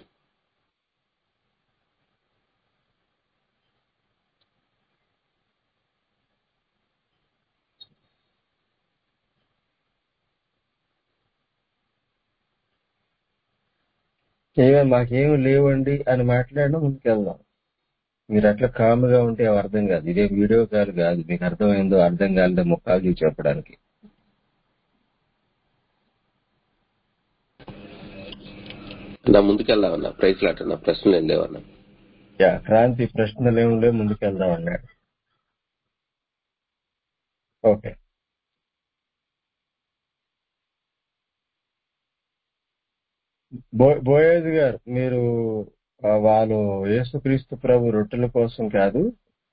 మాకేమి లేవండి అని మాట్లాడడం ముందుకెళ్దాం. మీరు అట్లా కామ్గా ఉంటే అర్థం కాదు. ఇదే వీడియో కాల్ కాదు, మీకు అర్థమైందో అర్థం కాలేదో ముఖాలు చెప్పడానికి. ముందుకెళ్దామన్నా. ప్రైజ్ లాటన్నా. ప్రశ్నలు ఏం లేవన్నా. క్రాంతి ప్రశ్నలు ఏమి లేవు, ముందుకెళ్దాం అన్నాడు. ఓకే. బోయేజ్ గారు, మీరు వాళ్ళు యేసుక్రీస్తు ప్రభు రొట్టెల కోసం కాదు,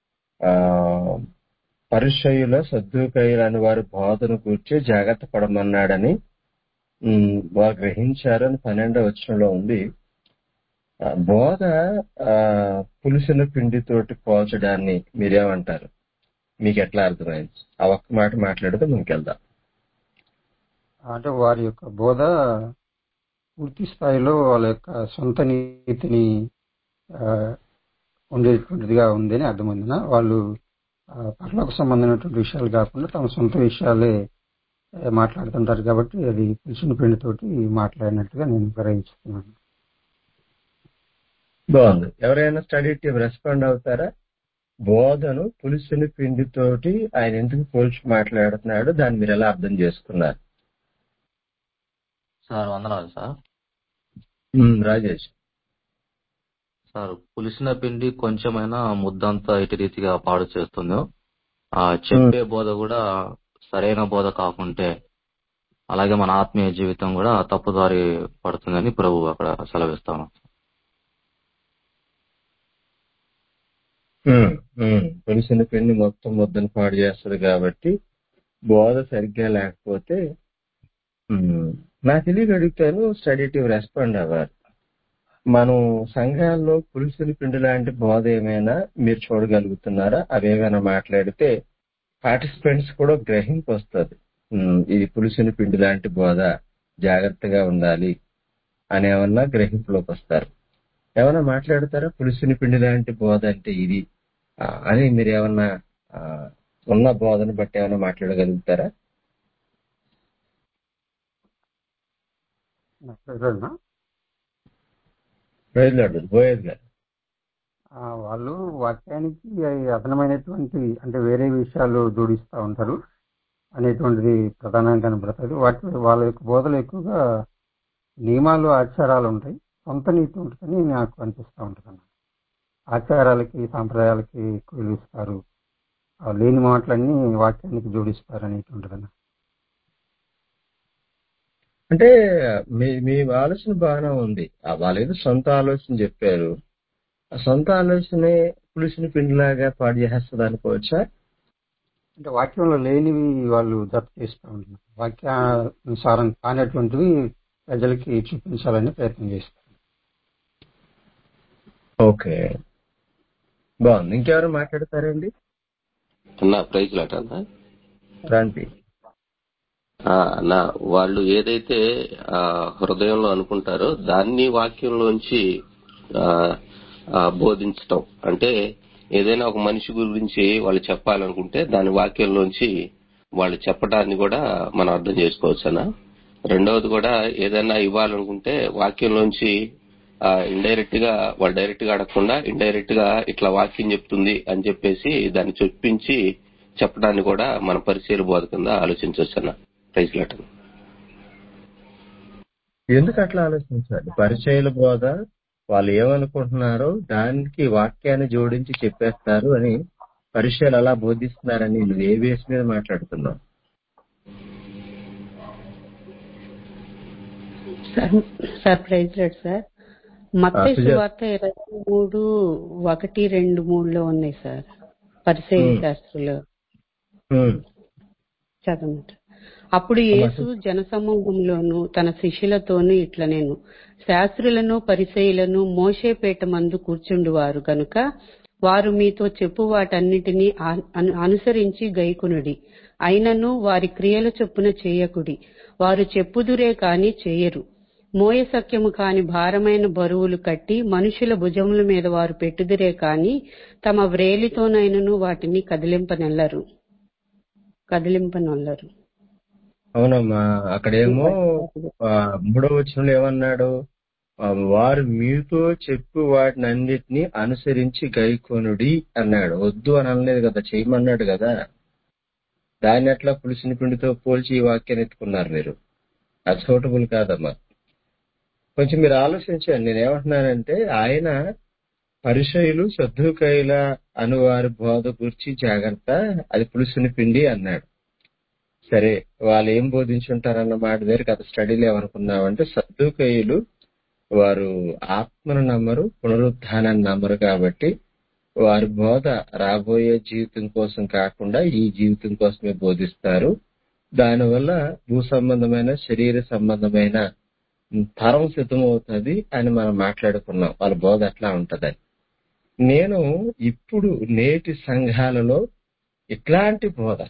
పరిసయ్యుల సద్దూకయ్యుల అని వారి బోధన కూర్చి జాగ్రత్త పడమన్నాడని వారు గ్రహించారు అని 12వ వచనంలో ఉంది. బోధ పులిసిన పిండితోటి పోల్చడాన్ని మీరేమంటారు? మీకు ఎట్లా అర్థమైంది? ఆ ఒక్క మాట మాట్లాడితే ముందుకెళ్దాం. అంటే వారి యొక్క బోధ పూర్తి స్థాయిలో వాళ్ళ యొక్క సొంత నీతిని ఆ, ఉండేటువంటిదిగా ఉందని అర్థమైందిన వాళ్ళు పరలోక సంబంధమైనటువంటి విషయాలు కాకుండా తమ సొంత విషయాలే మాట్లాడుతుంటారు కాబట్టి అది పులుసుని పిండితోటి మాట్లాడినట్టుగా నేను గ్రహించుతున్నాను. బాగుంది. ఎవరైనా స్టడీ టీం రెస్పాండ్ అవుతారా? బోధను పులుసుని పిండితోటి ఆయన ఎందుకు పోల్చి మాట్లాడుతున్నాడు, దాన్ని మీరు ఎలా అర్థం చేసుకున్నారు? సార్ వందనాలు సార్. రాజేష్. సార్ పులిసిన పిండి కొంచెమైనా ముద్దంతా ఇటు రీతిగా పాడు చేస్తుందో చెప్పే బోధ కూడా సరైన బోధ కాకుంటే అలాగే మన ఆత్మీయ జీవితం కూడా తప్పుదారి పడుతుందని ప్రభు అక్కడ సెలవిస్తాను. పులిసిన పిండి మొత్తం ముద్దను పాడు చేస్తుంది కాబట్టి బోధ సరిగ్గా లేకపోతే నా తెలియక అడుగుతాను, స్టడీ టీం రెస్పాండ్ అవ్వాలి. మనం సంఘాల్లో పులిసిన పిండి లాంటి బోధ ఏమైనా మీరు చూడగలుగుతున్నారా? అవేమైనా మాట్లాడితే పార్టిసిపెంట్స్ కూడా గ్రహింపు వస్తుంది. ఇది పులిసిన పిండి లాంటి బోధ, జాగ్రత్తగా ఉండాలి అని ఏమన్నా గ్రహింపులోకి వస్తారు. ఏమన్నా మాట్లాడతారా? పులిసిన పిండి లాంటి బోధ అంటే ఇది అని మీరు ఏమన్నా ఉన్న బోధను బట్టి ఏమైనా మాట్లాడగలుగుతారా? బోయేది గారు వాళ్ళు వాక్యానికి అదనమైనటువంటి అంటే వేరే విషయాలు జోడిస్తూ ఉంటారు అనేటువంటిది ప్రధానంగా కనబడుతుంది. వాళ్ళ యొక్క బోధలు ఎక్కువగా నియమాలు ఆచారాలు ఉంటాయి, సొంత నీతి ఉంటుందని నాకు అనిపిస్తూ ఉంటుంది. ఆచారాలకి సాంప్రదాయాలకి ఎక్కువ విలువిస్తారు, లేని మాటలన్నీ వాక్యానికి జోడిస్తారు అనేటువంటిదన్న. అంటే మీ ఆలోచన బాగానే ఉంది. వాళ్ళు ఏదో సొంత ఆలోచన చెప్పారు, ఆ సొంత ఆలోచనే పులిసిన పిండిలాగా పాడు చేస్తుంది అనుకోవచ్చా? అంటే వాక్యంలో లేనివి వాళ్ళు జత చేస్తూ ఉంటారు, వాక్యానుసారం కానటువంటివి ప్రజలకి చూపించాలని ప్రయత్నం చేస్తారు. ఓకే, బాగుంది. ఇంకెవరు మాట్లాడతారండి? ప్రైజ్ లాట్ అన్నా క్రాంతి. వాళ్ళు ఏదైతే హృదయంలో అనుకుంటారో దాన్ని వాక్యంలోంచి బోధించటం అంటే ఏదైనా ఒక మనిషి గురించి వాళ్ళు చెప్పాలనుకుంటే దాని వాక్యంలోంచి వాళ్ళు చెప్పడాన్ని కూడా మనం అర్థం చేసుకోవచ్చు అన్న. రెండవది కూడా ఏదైనా ఇవ్వాలనుకుంటే వాక్యంలోంచి ఇండైరెక్ట్ గా వాళ్ళు డైరెక్ట్ గా అడగకుండా ఇండైరెక్ట్ గా ఇట్లా వాక్యం చెప్తుంది అని చెప్పేసి దాన్ని చొప్పించి చెప్పడాన్ని కూడా మన పరిచయ బోధ కింద ఆలోచించవచ్చు అన్న. Praise Lord. ఎందుకు అట్లా ఆలోచించాలి? పరిచయాల బోధ వాళ్ళు ఏమనుకుంటున్నారో దానికి వాక్యాన్ని జోడించి చెప్పేస్తారు అని పరిచయాలు అలా బోధిస్తున్నారని నువ్వు ఏ బేస్ మీద మాట్లాడుతున్నావు? Sir praise Lord sir. మత్తయి సువార్త 23:1-2-3 ఉన్నాయి సార్. పరిసయ్య శాస్త్రులు చదవండి. అప్పుడు యేసు జనసమూహంలోను తన శిష్యులతోనూ ఇట్లా నేను శాస్త్రులను పరిసయ్యులను మోషే పీట మందు కూర్చుండువారు గనుక వారు మీతో చెప్పు వాటన్నిటినీ అనుసరించి గైకొనుడి. అయినను వారి క్రియల చొప్పున చేయకుడి. వారు చెప్పుదురే కాని చేయరు. మోయసఖ్యము కాని భారమైన బరువులు కట్టి మనుషుల భుజముల మీద వారు పెట్టుదురే కాని తమ వ్రేలితోనైనను వాటిని కదిలింపనొల్లరు. అవునమ్మా, అక్కడేమో 3వ వచనంలో ఏమన్నాడు? వారు మీతో చెప్పు వాటిని అన్నిటినీ అనుసరించి గైకొనుడి అన్నాడు. వద్దు అని అనలేదు కదా, చేయమన్నాడు కదా. దాన్ని ఎట్లా పులిసిన పిండితో పోల్చి ఈ వాక్యాన్ని ఎత్తుకున్నారు మీరు? అది సూటబుల్ కాదమ్మా. కొంచెం మీరు ఆలోచించండి. నేనేమంటున్నానంటే ఆయన పరిసయ్యులు సద్దూకయ్యుల అనువారి బోధ గురించి జాగ్రత్త, అది పులిసిన పిండి అన్నాడు. సరే, వాళ్ళు ఏం బోధించుంటారన్న మాట దగ్గర గత స్టడీలో ఏమనుకున్నామంటే సద్దూకయ్యులు వారు ఆత్మను నమ్మరు, పునరుత్థానాన్ని నమ్మరు కాబట్టి వారి బోధ రాబోయే జీవితం కోసం కాకుండా ఈ జీవితం కోసమే బోధిస్తారు. దానివల్ల భూ సంబంధమైన శరీర సంబంధమైన తరం సిద్ధమవుతుంది అని మనం మాట్లాడుకున్నాం. వాళ్ళ బోధ ఎట్లా ఉంటదని. నేను ఇప్పుడు నేటి సంఘాలలో ఇట్లాంటి బోధ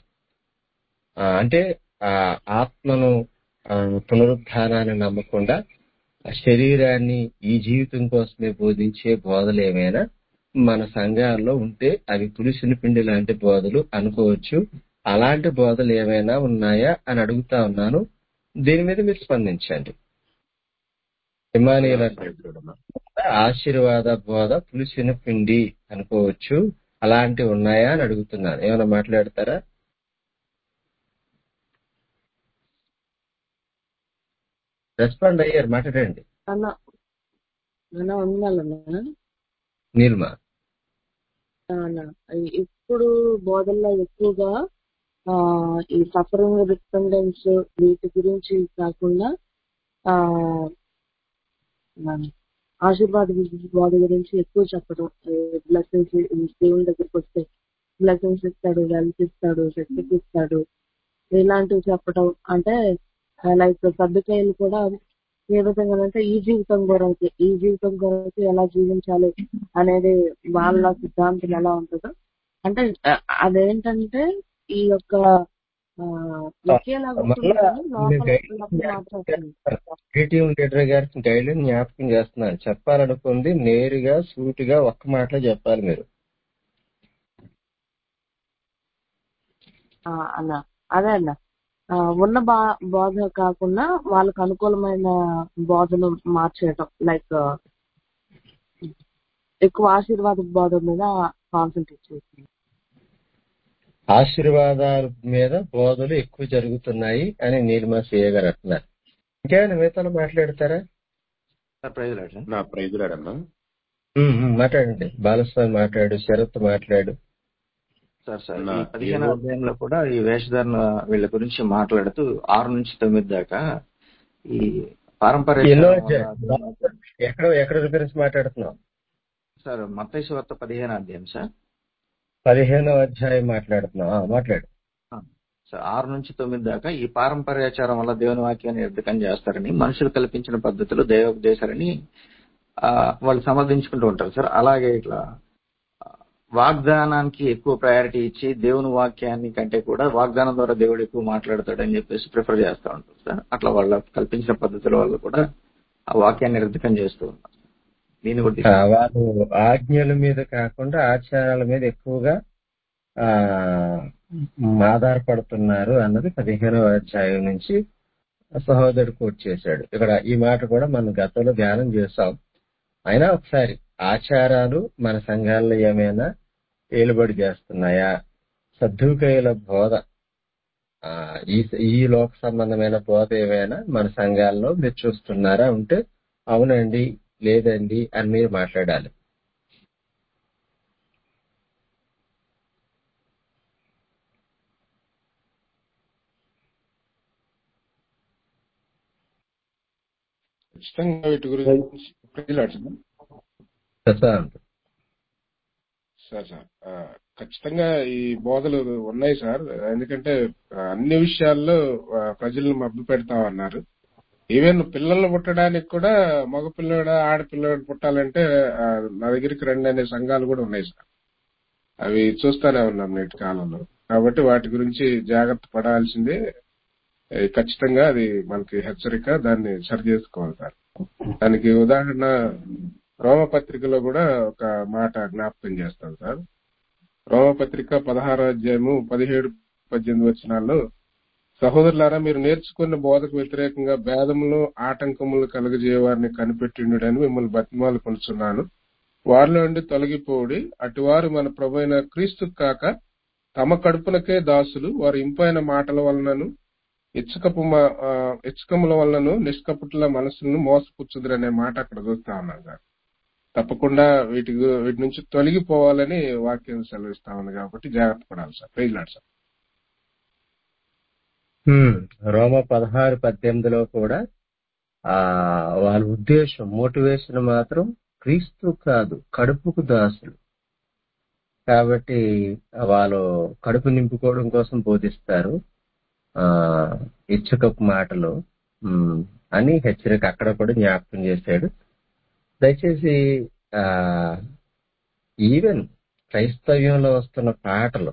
అంటే ఆత్మను పునరుత్థానాన్ని నమ్మకుండా శరీరాన్ని ఈ జీవితం కోసమే బోధించే బోధలు ఏమైనా మన సంఘాల్లో ఉంటే అవి పులిసిన పిండి లాంటి బోధలు అనుకోవచ్చు. అలాంటి బోధలు ఏమైనా ఉన్నాయా అని అడుగుతా ఉన్నాను. దీని మీద మీరు స్పందించండి. ఇమానియల్ ఆశీర్వాద బోధ పులిసిన పిండి అనుకోవచ్చు, అలాంటివి ఉన్నాయా అని అడుగుతున్నాను. ఏమైనా మాట్లాడతారా? రెస్పాండ్ అయ్యారు, మాట్లాడండి. అన్న అన్న ఉండాలన్నా నీల్మా అన్న ఇప్పుడు బోధల్లో ఎక్కువగా ఈ సఫరింగ్ డిపెండెన్స్ వీటి గురించి కాకుండా ఆ ఆశీర్వాద బోధ గురించి ఎక్కువ చెప్పడం. బ్లెస్సింగ్స్ దేవుని దగ్గరికి వస్తే బ్లెస్సింగ్స్ ఇస్తాడు, వెల్త్ ఇస్తాడు, శక్తికి ఇస్తాడు, ఇలాంటివి చెప్పడం. అంటే లైక్ సర్దుకాయలు కూడా ఏ విధంగా అంటే ఈ జీవితం గురించి ఎలా జీవించాలి అనేది వాళ్ళ సిద్ధాంతం ఎలా ఉంటుందో, అంటే అదేంటంటే ఈ యొక్క ఒకేలాగా ఉంటుంది కానీ లోపల మాట్లాడుతుంది. టీమ్ లీడర్ గారికి గైడ్లైన్ జ్ఞాపకం చేస్తున్నాను. చెప్పాలనుకుంది నేరుగా సూటిగా ఒక్క మాటలో చెప్పాలి మీరు. అన్న అదే అన్న ఉన్న బోధ కాకుండా వాళ్ళకు అనుకూలమైన బోధను మార్చేయటం. లైక్ ఎక్కువ ఆశీర్వాద బోధ మీద కాన్సన్ట్రేట్ చేస్తుంది. ఆశీర్వాదాల మీద బోధలు ఎక్కువ జరుగుతున్నాయి అని నీలిమా సిఏ గారు అంటున్నారు. ఇంకేమైనా మిగతాలో మాట్లాడతారా? నా ప్రైజులాడన్నా మాట్లాడండి. బాలస్వామి మాట్లాడు, శరత్ మాట్లాడు. సార్ ఈ 15వ అధ్యాయంలో కూడా ఈ వేషధారణ వీళ్ళ గురించి మాట్లాడుతూ 6 నుంచి 9 దాకా ఈ పారంపర్య ఎక్కడ గురించి మాట్లాడుతున్నాం సార్? మత్తయి సువార్త 15వ అధ్యాయం సార్. 15వ అధ్యాయం మాట్లాడుతున్నాం. మాట్లాడు సార్. 6 నుంచి 9 దాకా ఈ పారంపర్యాచారం వల్ల దేవుని వాక్యాన్ని నిర్ధకం చేస్తారని, మనుషులు కల్పించిన పద్ధతులు దైవోపదేశాలని వాళ్ళు సమర్థించుకుంటూ ఉంటారు సార్. అలాగే ఇట్లా వాగ్దానానికి ఎక్కువ ప్రయారిటీ ఇచ్చి దేవుని వాక్యాన్ని కంటే కూడా వాగ్దానం ద్వారా దేవుడు ఎక్కువ మాట్లాడతాడని చెప్పేసి ప్రిఫర్ చేస్తూ ఉంటారు సార్. అట్లా వాళ్ళ కల్పించిన పద్ధతుల వల్ల కూడా ఆ వాక్యాన్ని నిర్ధకం చేస్తూ ఉంటారు. దీన్ని కూడా వాళ్ళు ఆజ్ఞల మీద కాకుండా ఆచారాల మీద ఎక్కువగా ఆధారపడుతున్నారు అన్నది 15వ అధ్యాయం నుంచి సహోదరుడు కోట్ చేశాడు. ఇక్కడ ఈ మాట కూడా మనం గతంలో ధ్యానం చేస్తాం. అయినా ఒకసారి ఆచారాలు మన సంఘాల్లో ఏమైనా ఏలుబడి చేస్తున్నాయా? సద్దుకైల బోధ, ఈ లోక సంబంధమైన బోధ ఏమైనా మన సంఘాల్లో మీరు చూస్తున్నారా? ఉంటే అవునండి, లేదండి అని మీరు మాట్లాడాలి. ఖచ్చితంగా వీటి గురించి సార్ ఖచ్చితంగా ఈ బోధలు ఉన్నాయి సార్. ఎందుకంటే అన్ని విషయాల్లో ప్రజలను మభ్య పెడతామన్నారు. ఈవెన్ పిల్లలు పుట్టడానికి కూడా మగపిల్లడు ఆడపిల్లడు పుట్టాలంటే నా దగ్గరికి రండి అనే సంఘాలు కూడా ఉన్నాయి సార్. అవి చూస్తూనే ఉన్నాం నేటి కాలంలో. కాబట్టి వాటి గురించి జాగ్రత్త పడాల్సిందే. ఖచ్చితంగా అది మనకి హెచ్చరిక, దాన్ని సరి చేసుకోవాలి సార్. దానికి ఉదాహరణ రోమపత్రికలో కూడా ఒక మాట జ్ఞాపకం చేస్తాను సార్. రోమపత్రిక 16వ అధ్యాయము 17-18 వచనాల్లో, సహోదరులారా, మీరు నేర్చుకున్న బోధకు వ్యతిరేకంగా భేదములు ఆటంకములు కలుగజేయవారిని కనిపెట్టిండుడని మిమ్మల్ని బతిమాలు కొనుచున్నాను. వారిలో నుండి తొలగిపోడి, అటువారు మన ప్రభువైన క్రీస్తు కాక తమ కడుపులకే దాసులు, వారు ఇంపైన మాటల వలనను ఇచ్చకముల వలనను నిష్కపటుల మనసులను మోసపుచ్చుదురనే మాట అక్కడ చూస్తా ఉన్నాను సార్. తప్పకుండా వీటి నుంచి తొలగిపోవాలని వాక్యం సెలవిస్తా ఉంది. కాబట్టి జాగ్రత్త పడాలి సార్. ప్రైజ్లాడ్ సార్. రోమ 16-18లో కూడా వాళ్ళ ఉద్దేశం, మోటివేషన్ మాత్రం క్రీస్తు కాదు, కడుపుకు దాసులు. కాబట్టి వాళ్ళు కడుపు నింపుకోవడం కోసం బోధిస్తారు ఇచ్చకపు మాటలు అని హెచ్చరిక అక్కడ కూడా జ్ఞాపకం చేశాడు. దయచేసి ఈవెన్ క్రైస్తవ్యంలో వస్తున్న పాటలు,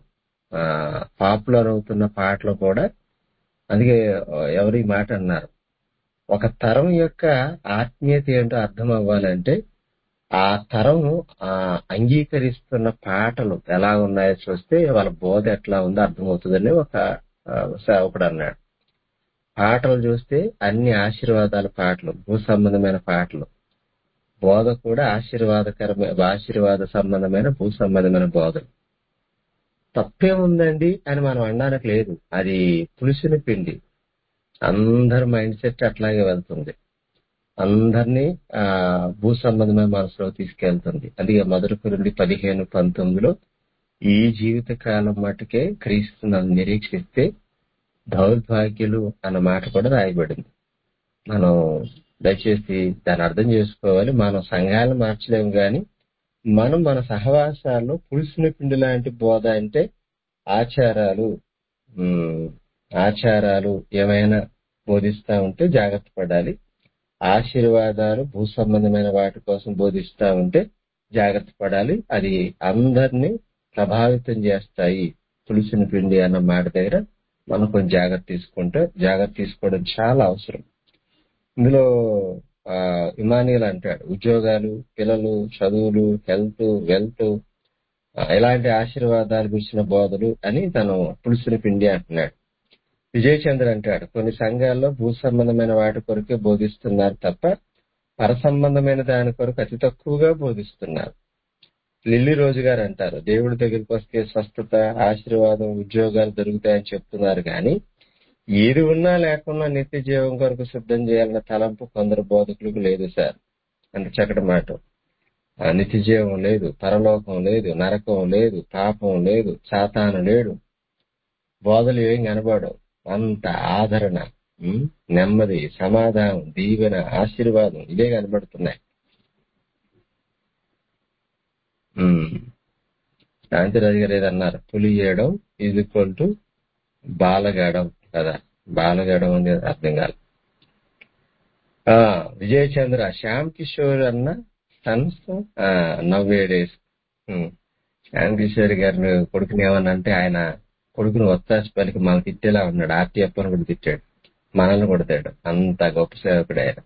పాపులర్ అవుతున్న పాటలు కూడా, అందుకే ఎవరు ఈ మాట అన్నారు, ఒక తరం యొక్క ఆత్మీయత ఏంటో అర్థం అవ్వాలంటే ఆ తరం అంగీకరిస్తున్న పాటలు ఎలా ఉన్నాయో చూస్తే వాళ్ళ బోధ ఎట్లా ఉందో అర్థమవుతుందని ఒకడు అన్నాడు. పాటలు చూస్తే అన్ని ఆశీర్వాదాల పాటలు, భూ సంబంధమైన పాటలు, బోధ కూడా ఆశీర్వాద సంబంధమైన భూ సంబంధమైన బోధలు. తప్పేముందండి అని మనం అనడానికి లేదు. అది పులిసిన పిండి. అందరి మైండ్ సెట్ అట్లాగే వెళ్తుంది. అందరినీ భూ సంబంధమైన మనసులో తీసుకెళ్తుంది. అందుకే మొదటి కొరింథీ 15:19 ఈ జీవిత కాలం మటుకే క్రీస్తును నిరీక్షిస్తే దౌర్భాగ్యులు అన్న మాట కూడా రాయబడింది. మనం దయచేసి దాన్ని అర్థం చేసుకోవాలి. మనం సంఘాలను మార్చలేము కానీ మనం మన సహవాసాల్లో పులిసిన పిండి లాంటి బోధ అంటే ఆచారాలు ఏమైనా బోధిస్తా ఉంటే జాగ్రత్త పడాలి. ఆశీర్వాదాలు భూ సంబంధమైన వాటి కోసం బోధిస్తా ఉంటే జాగ్రత్త పడాలి. అది అందరినీ ప్రభావితం చేస్తాయి. పులిసిన పిండి అన్న మాట దగ్గర మనం కొంచెం జాగ్రత్త తీసుకోవడం చాలా అవసరం. ఇందులో ఇమానియల్ అంటాడు, ఉద్యోగాలు, పిల్లలు, చదువులు, హెల్త్, వెల్త్, ఇలాంటి ఆశీర్వాదాలు గురించిన బోధలు అని తను పులిసిన పిండి అంటున్నాడు. విజయ్ చంద్ర అంటాడు, కొన్ని సంఘాల్లో భూ సంబంధమైన వాటి కొరకే బోధిస్తున్నారు తప్ప పర సంబంధమైన దాని కొరకు అతి తక్కువగా బోధిస్తున్నారు. లిల్లీ రోజు గారు అంటారు, దేవుడి దగ్గరికి వస్తే స్వస్థత, ఆశీర్వాదం, ఉద్యోగాలు దొరుకుతాయని చెప్తున్నారు కానీ ఏది ఉన్నా లేకున్నా నిత్య జీవం కొరకు సిద్ధం చేయాలన్న తలంపు కొందరు బోధకులకు లేదు సార్. అంత చక్కటి మాట. నిత్య జీవం లేదు, పరలోకం లేదు, నరకం లేదు, పాపం లేదు, సాతాను లేడు, బోధలు ఏం కనబడవు. అంత ఆదరణ, నెమ్మది, సమాధానం, దీవెన, ఆశీర్వాదం ఇవే కనబడుతున్నాయి. శాంతిరాజు గారు ఏదన్నారు, పులియడం ఈజ్ ఈక్వల్ టు బాలగాడం కదా. బాలగాడం అనేది అర్థం కాదు. విజయ్ చంద్ర, శ్యామ్ కిషోర్ అన్న సన్స్ నవ్వే డేస్. శ్యామ్ కిషోర్ గారిని కొడుకుని ఏమన్నా అంటే ఆయన కొడుకుని ఒత్తాసి పలికి మనం తిట్టేలా ఉన్నాడు. ఆర్టీఎఫ్ అని కూడా తిట్టాడు, మనల్ని కొడతాడు. అంత గొప్ప సేవకుడు ఆయన.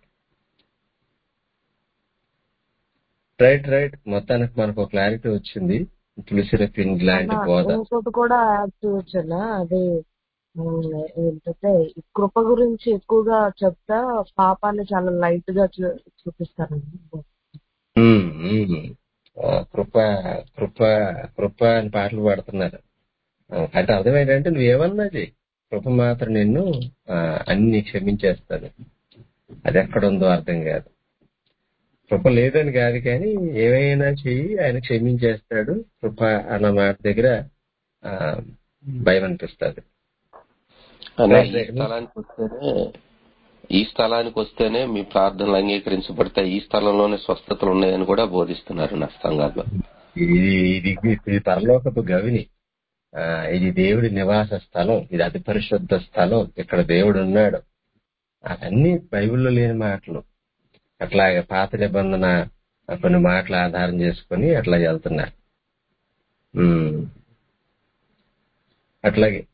రైట్ మొత్తానికి మనకు క్లారిటీ వచ్చింది. తులసిర పిండి లాంటి బోధ. ఇంకోటి కూడా యాడ్ చేయొచ్చనా, అది ఏంటంటే ఈ కృప గురించి ఎక్కువగా చెప్తా పాపాన్ని చాలా లైట్ గా చూపిస్తారండి. కృప కృప కృప అని పాటలు పాడుతున్నారు. అంటే అర్థం ఏంటంటే నువ్వేమన్నా చెయ్యి, కృప మాత్రం నిన్ను అన్ని క్షమించేస్తాను. అది ఎక్కడుందో అర్థం కాదు. కృప లేదని కాదు కానీ ఏమైనా చెయ్యి, ఆయన క్షమించేస్తాడు. కృప అన్న మాట దగ్గర భయం అనిపిస్తుంది. ఈ స్థలానికి వస్తేనే మీ ప్రార్థనలు అంగీకరించబడతాయి, ఈ స్థలంలోనే స్వస్థతలు ఉన్నాయని కూడా బోధిస్తున్నారు నా సంఘాల్లో. ఇది పరలోకపు గవిని, ఇది దేవుడి నివాస స్థలం, ఇది అతి పరిశుద్ధ స్థలం, ఇక్కడ దేవుడు ఉన్నాడు. అవన్నీ బైబిల్లో లేని మాటలు. అట్లాగే పాత నిబంధన కొన్ని మాటలు ఆధారం చేసుకుని అట్లా వెళ్తున్నారు. అట్లాగే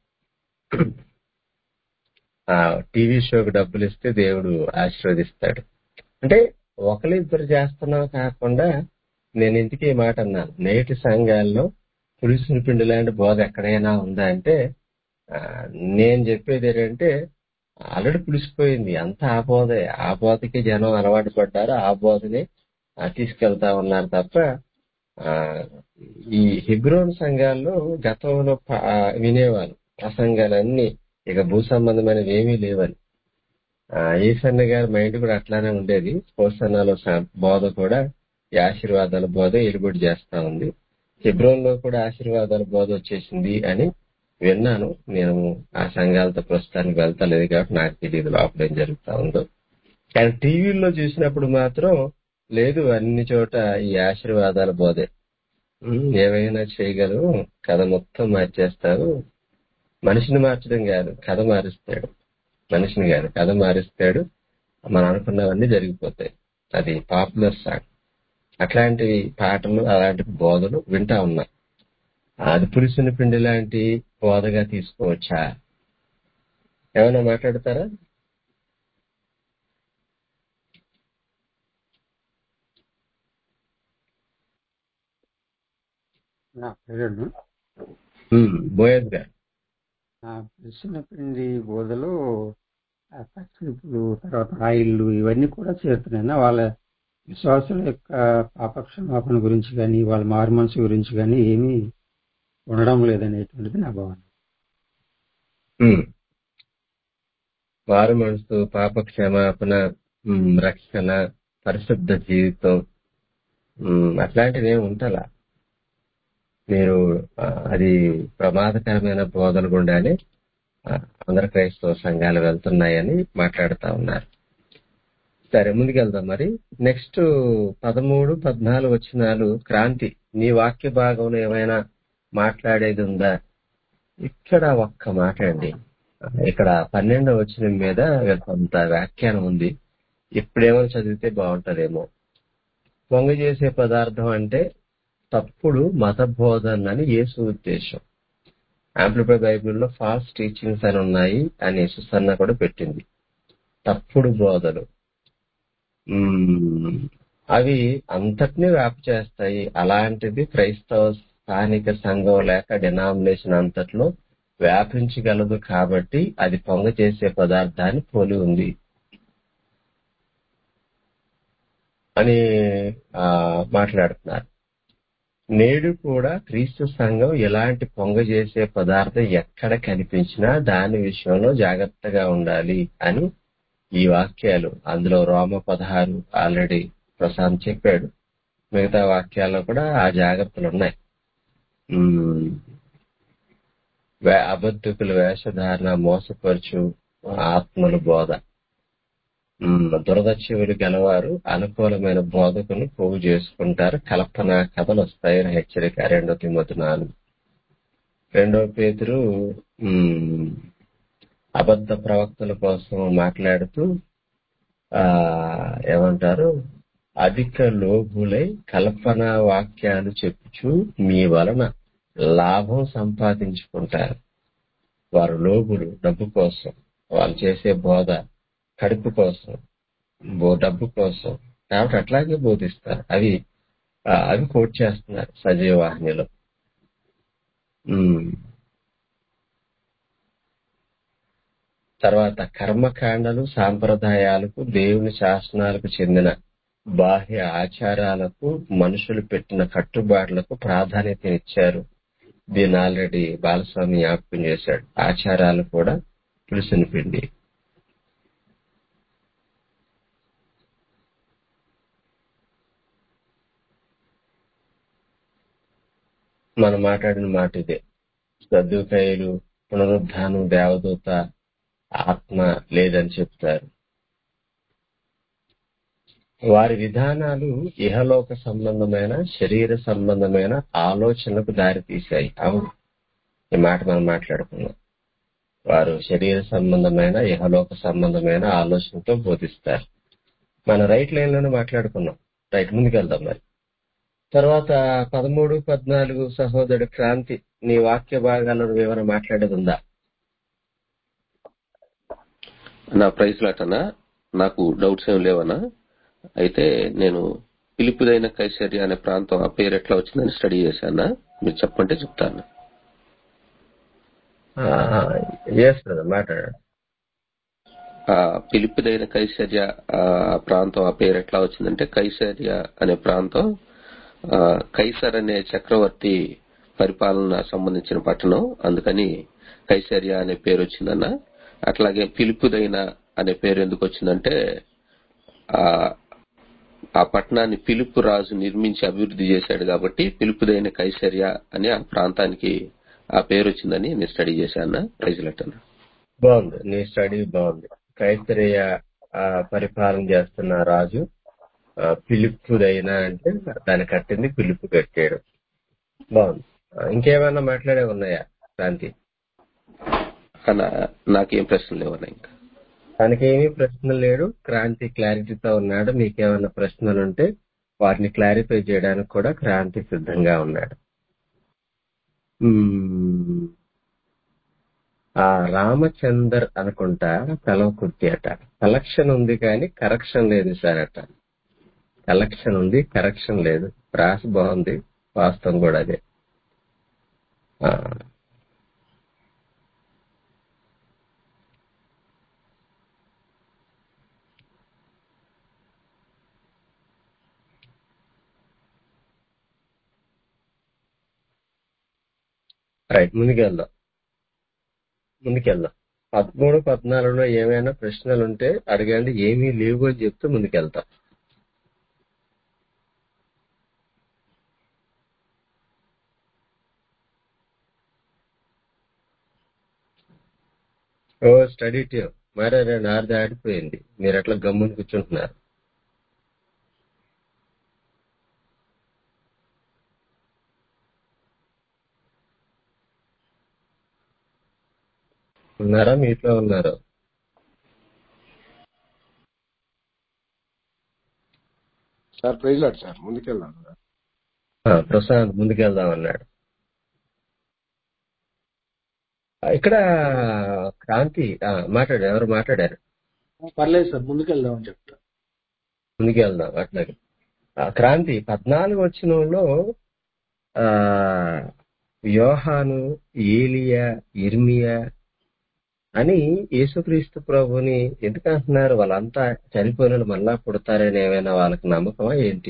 టీవీ షోకి డబ్బులు ఇస్తే దేవుడు ఆశీర్వదిస్తాడు అంటే ఒకరిద్దరు చేస్తున్నావు కాకుండా, నేను ఇంటికి ఈ మాట అన్నాను, నేటి సంఘాల్లో పులిసిన పిండి లాంటి బోధ ఎక్కడైనా ఉందా అంటే నేను చెప్పేది ఏంటంటే ఆల్రెడీ పులిసిపోయింది. అంతా ఆ బోధకి జనం అలవాటు పడ్డారు, ఆ బోధని తీసుకెళ్తా ఉన్నారు తప్ప ఈ హెబ్రోన్ సంఘాల్లో గతంలో వినేవాళ్ళు ప్రసంగాలన్నీ ఇక భూ సంబంధమైనవి ఏమీ లేవని. ఈసన్న గారి మైండ్ కూడా అట్లానే ఉండేది. పోసన్నాలో బోధ కూడా ఈ ఆశీర్వాదాల బోధ ఎలుబడి చేస్తా ఉంది. హెబ్రోన్ లో కూడా ఆశీర్వాదాల బోధ వచ్చేసింది అని విన్నాను. నేను ఆ సంఘాలతో ప్రస్తుతానికి వెళ్తలేదు కాబట్టి నాకు తెలియదు లోపల ఏం జరుగుతా ఉందో. కానీ టీవీల్లో చూసినప్పుడు మాత్రం లేదు, అన్ని చోట ఈ ఆశీర్వాదాల బోధే. ఏమైనా చేయగలవు, కథ మొత్తం మార్చేస్తారు. మనిషిని మార్చడం కాదు, కథ మారుస్తాడు. మనిషిని కాదు, కథ మారుస్తాడు. మనం అనుకున్నవన్నీ జరిగిపోతాయి. అది పాపులర్ సాంగ్. అట్లాంటి పాటలు, అలాంటి బోధలు వింటా ఉన్నా. అది పులిసిన పిండి లాంటి బోధగా తీసుకోవచ్చా? ఏమైనా మాట్లాడతారా? నా పేరు బోయజ్ గారు. పులిసిన పిండి బోధలో కచ్చిపులు తర్వాత ఆయిల్లు ఇవన్నీ కూడా చేరుతున్నాయి. వాళ్ళ విశ్వాసుల యొక్క పాపక్షమాపణ గురించి కానీ వాళ్ళ మారు మనసు గురించి కానీ ఏమీ ఉండడం లేదనేటువంటిది నా భావన. వారు మనసు, పాప క్షమాపణ, రక్షణ, పరిశుద్ధ జీవితం అట్లాంటివి ఏమి ఉంటలా. మీరు అది ప్రమాదకరమైన బోధన గుండానే ఆంధ్ర క్రైస్తవ సంఘాలు వెళ్తున్నాయని మాట్లాడుతా ఉన్నారు. సరే, ముందుకెళ్దాం. మరి నెక్స్ట్ 13, 14 వచనాలు. క్రాంతి, నీ వాక్య భాగంలో ఏమైనా మాట్లాడేది ఉందా? ఇక్కడ ఒక్క మాట అండి. ఇక్కడ 12వ వచనం మీద కొంత వ్యాఖ్యానం ఉంది. ఇప్పుడేమైనా చదివితే బాగుంటదేమో. పొంగ చేసే పదార్థం అంటే తప్పుడు మత బోధన అని యేసు ఉద్దేశం. యాంప్లిఫైడ్ బైబిల్లో ఫాల్స్ టీచింగ్స్ అని ఉన్నాయి అని సుసన్న కూడా పెట్టింది. తప్పుడు బోధలు అవి అంతటినీ వ్యాప్తి చేస్తాయి. అలాంటిది క్రైస్తవ స్థానిక సంఘం లేక డినామినేషన్ అంతట్లో వ్యాపించగలదు. కాబట్టి అది పొంగ చేసే పదార్థాన్ని పోలి ఉంది అని మాట్లాడుతున్నారు. నేడు కూడా క్రీస్తు సంఘం ఇలాంటి పొంగ చేసే పదార్థం ఎక్కడ కనిపించినా దాని విషయంలో జాగ్రత్తగా ఉండాలి అని ఈ వాక్యాలు, అందులో రోమ 16 ఆల్రెడీ ప్రశాంత్ చెప్పాడు. మిగతా వాక్యాల్లో కూడా ఆ జాగ్రత్తలు ఉన్నాయి. అబద్ధికుల వేషధారణ, మోసపరచు ఆత్మల బోధ, దురద చెవులు గలవారు అనుకూలమైన బోధకును పోగు చేసుకుంటారు, కల్పన కథలు వస్తాయని హెచ్చరిక 2 తిమోతి 4. 2 పేతురు అబద్ధ ప్రవక్తల కోసం మాట్లాడుతూ ఏమంటారు, అధిక లోభులై కల్పన వాక్యాలు చెప్పుచు మీ వలన లాభం సంపాదించుకుంటారు. వారు లోబులు, డబ్బు కోసం. వాళ్ళు చేసే బోధ కడుపు కోసం, డబ్బు కోసం. కాబట్టి అట్లాగే బోధిస్తారు. అవి కోట్ చేస్తున్నారు సజీవవాహినిలో. తర్వాత కర్మకాండలు, సాంప్రదాయాలకు, దేవుని శాసనాలకు చెందిన బాహ్య ఆచారాలకు, మనుషులు పెట్టిన కట్టుబాట్లకు ప్రాధాన్యతనిచ్చారు. దీన్ని ఆల్రెడీ బాలస్వామి జ్ఞాపకం చేశాడు. ఆచారాలు కూడా పులిసిన పిండి. మనం మాట్లాడిన మాట ఇదే. సద్దుకయ్యలు పునరుద్ధానం, దేవదూత, ఆత్మ లేదని చెప్తారు. వారి విధానాలు ఇహలోక సంబంధమైన, శరీర సంబంధమైన ఆలోచనలకు దారితీశాయి. అవును, ఈ మాట మనం మాట్లాడుకున్నాం. వారు శరీర సంబంధమైన, ఇహలోక సంబంధమైన ఆలోచనతో బోధిస్తారు. మన రైట్ లైన్ లోనే మాట్లాడుకున్నాం. రైట్, ముందుకెళ్దాం. మరి తర్వాత 13, 14 సహోదరుడు క్రాంతి, నీ వాక్య భాగాలను ఏమైనా మాట్లాడేది ఉందా? నా ప్రైజ్ లాటనా, నాకు డౌట్స్ ఏం లేవనా. అయితే నేను పిలుపుదైన కైసర్య అనే ప్రాంతం ఆ పేరు ఎట్లా వచ్చిందని స్టడీ చేశానా, మీరు చెప్పంటే చెప్తాను. మాట్లాడారు. పిలుపుదైన కైసర్య ప్రాంతం ఆ పేరు ఎట్లా వచ్చిందంటే, కైసర్య అనే ప్రాంతం కైసర్ అనే చక్రవర్తి పరిపాలన సంబంధించిన పట్టణం, అందుకని కైసర్య అనే పేరు వచ్చిందన్న. అట్లాగే పిలుపుదైన అనే పేరు ఎందుకు వచ్చిందంటే, ఆ పట్టణాన్ని పిలుపు రాజు నిర్మించి అభివృద్ధి చేశాడు కాబట్టి పిలుపుదైన కైసర్య అని ఆ ప్రాంతానికి ఆ పేరు వచ్చిందని నేను స్టడీ చేశాను. Praise letter. బాగుంది, నీ స్టడీ బాగుంది. కైసరయ్య పరిపాలన చేస్తున్న రాజు పిలుపుదైన అంటే దాన్ని కట్టింది పిలుపు కట్టాడు. బాగుంది. ఇంకేమైనా మాట్లాడే ఉన్నాయా క్రాంతి? నాకేం ప్రశ్నలు లేవన్నా. ఇంకా తనకేమీ ప్రశ్నలు లేడు. క్రాంతి క్లారిటీతో ఉన్నాడు. మీకేమైనా ప్రశ్నలు ఉంటే వాటిని క్లారిఫై చేయడానికి కూడా క్రాంతి సిద్ధంగా ఉన్నాడు. రామచందర్ అనుకుంటా కలవకుర్తి అట. కలెక్షన్ ఉంది కానీ కరెక్షన్ లేదు సార్ అట. కలెక్షన్ ఉంది, కరెక్షన్ లేదు. రాసి బాగుంది, వాస్తవం కూడా అదే. ఆ, రైట్, ముందుకెళ్దాం. 13, 14లో ఏమైనా ప్రశ్నలు ఉంటే అడగండి. ఏమీ లేవు అని చెప్తే ముందుకెళ్తాం. ఓ స్టడీ టీమ్ మరి 2 దాటిపోయింది, మీరు ఎట్లా గమ్మున కూర్చుంటున్నారు? ఉన్నారా? మీట్లో ఉన్నారు? సార్ ప్రైజ్ లాడ్ సార్, ముందుకెళ్దాం సార్. ప్రశాంత్ ముందుకెళ్దాం అన్నాడు. ఇక్కడ క్రాంతి మాట్లాడారు. ఎవరు మాట్లాడారు? పర్లేదు సార్, ముందుకెళ్దామని చెప్తా. ముందుకెళ్దాం అట్లాగే. క్రాంతి 14 వచనంలో ఆ యోహాను, ఏలియా, ఇర్మియా అని యేసుక్రీస్తు ప్రభుని ఎందుకు అంటున్నారు? వాళ్ళంతా చనిపోయిన వాళ్ళు మళ్ళా పుడతారని ఏమైనా వాళ్ళకి నమ్మకమా ఏంటి?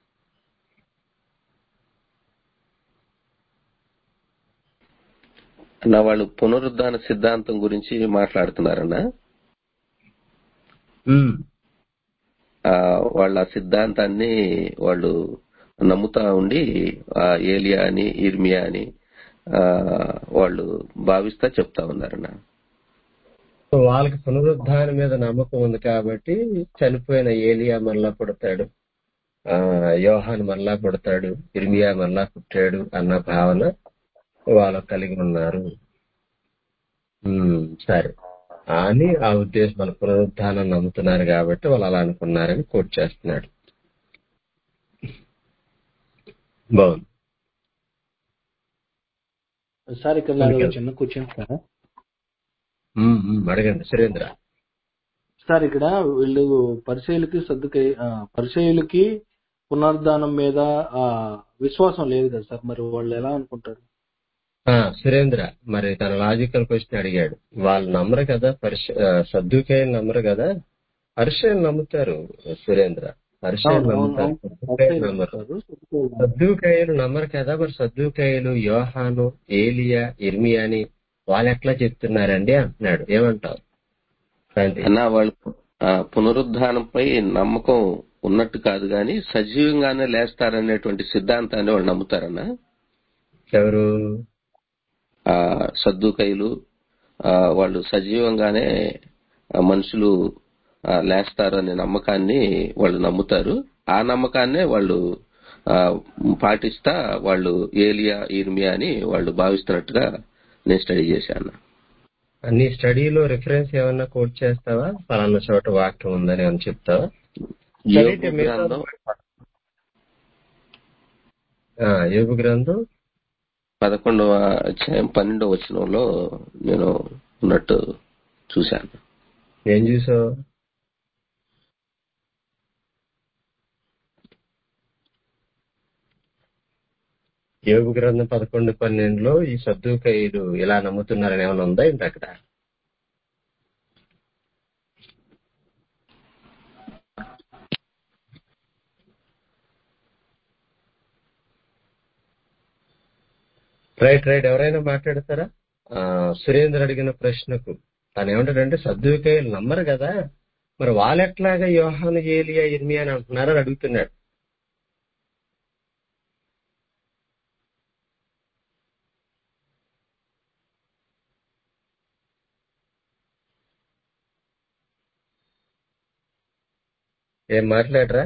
అన్న వాళ్ళు పునరుద్ధాన సిద్ధాంతం గురించి మాట్లాడుతున్నారన్నా. వాళ్ళ సిద్ధాంతాన్ని వాళ్ళు నమ్ముతా ఉండి ఏలియా అని ఇర్మియా అని వాళ్ళు భావిస్తా చెప్తా ఉన్నారన్న. వాళ్ళకి పునరుద్ధానం మీద నమ్మకం ఉంది కాబట్టి చనిపోయిన ఏలియా మళ్ళా పుడతాడు, యోహాను మళ్ళా పుడతాడు, ఇర్మియా మళ్ళా పుట్టాడు అన్న భావన వాళ్ళు కలిగి ఉన్నారు. సరే అని ఆ ఉద్దేశం, వాళ్ళ పునరుద్ధానం నమ్ముతున్నారు కాబట్టి వాళ్ళు అలా అనుకున్నారని కోట్ చేస్తున్నాడు. బాగుంది సార్. ఇక్కడ నాకు చిన్న క్వశ్చన్ సార్. అడగండి సురేంద్ర. సార్ ఇక్కడ వీళ్ళు పరిసయ్యులకి పునరుద్ధానం మీద విశ్వాసం లేదు కదా సార్, మరి వాళ్ళు ఎలా అనుకుంటారు? సురేంద్ర మరి తన లాజికల్ క్వశ్చన్ అడిగాడు. వాళ్ళు నమ్మరు కదా, సద్దుకాయలు నమ్మరు కదా, పరిసయ్యులు నమ్ముతారు సురేంద్ర. పరిసయ్యులు నమ్ముతారు, సద్దుకాయలు నమ్మరు కదా. మరి సద్దుకాయలు యోహాను, ఏలియా, ఇర్మియాని వాళ్ళు ఎట్లా చెప్తున్నారండి అంటున్నాడు. ఏమంటావు? అన్న వాళ్ళు పునరుద్ధానంపై నమ్మకం ఉన్నట్టు కాదు గాని సజీవంగానే లేస్తారనేటువంటి సిద్ధాంతాన్ని వాళ్ళు నమ్ముతారన్నా. ఎవరు? సద్దుకైలు వాళ్ళు సజీవంగానే మనుషులు లేస్తారనే నమ్మకాన్ని వాళ్ళు నమ్ముతారు. ఆ నమ్మకాన్నే వాళ్ళు పాటిస్తా వాళ్ళు ఏలియా, ఇర్మియా అని వాళ్ళు భావిస్తున్నట్టుగా నేను స్టడీ చేశాను. నీ స్టడీలో రిఫరెన్స్ ఏమన్నా కోట్ చేస్తావా? పలానా చోట వాక్యం ఉందని అని చెప్తావా? యోబు గ్రంథం 11వ అధ్యాయం 12వ వచనంలో నేను ఉన్నట్టు చూశాను. ఏం చూసావు? యోబు గ్రంథం 11:12లో ఈ సద్దుకాయలు ఇలా నమ్ముతున్నారని ఏమైనా ఉందా ఏంటి అక్కడ? రైట్ ఎవరైనా మాట్లాడతారా? సురేంద్ర అడిగిన ప్రశ్నకు తను ఏమంటాడంటే సద్దుకాయలు నమ్మరు కదా, మరి వాళ్ళెట్లాగా యోహాను, ఏలియా, ఇర్మియా అని అంటున్నారని అడుగుతున్నాడు. ఏం మాట్లాడరా?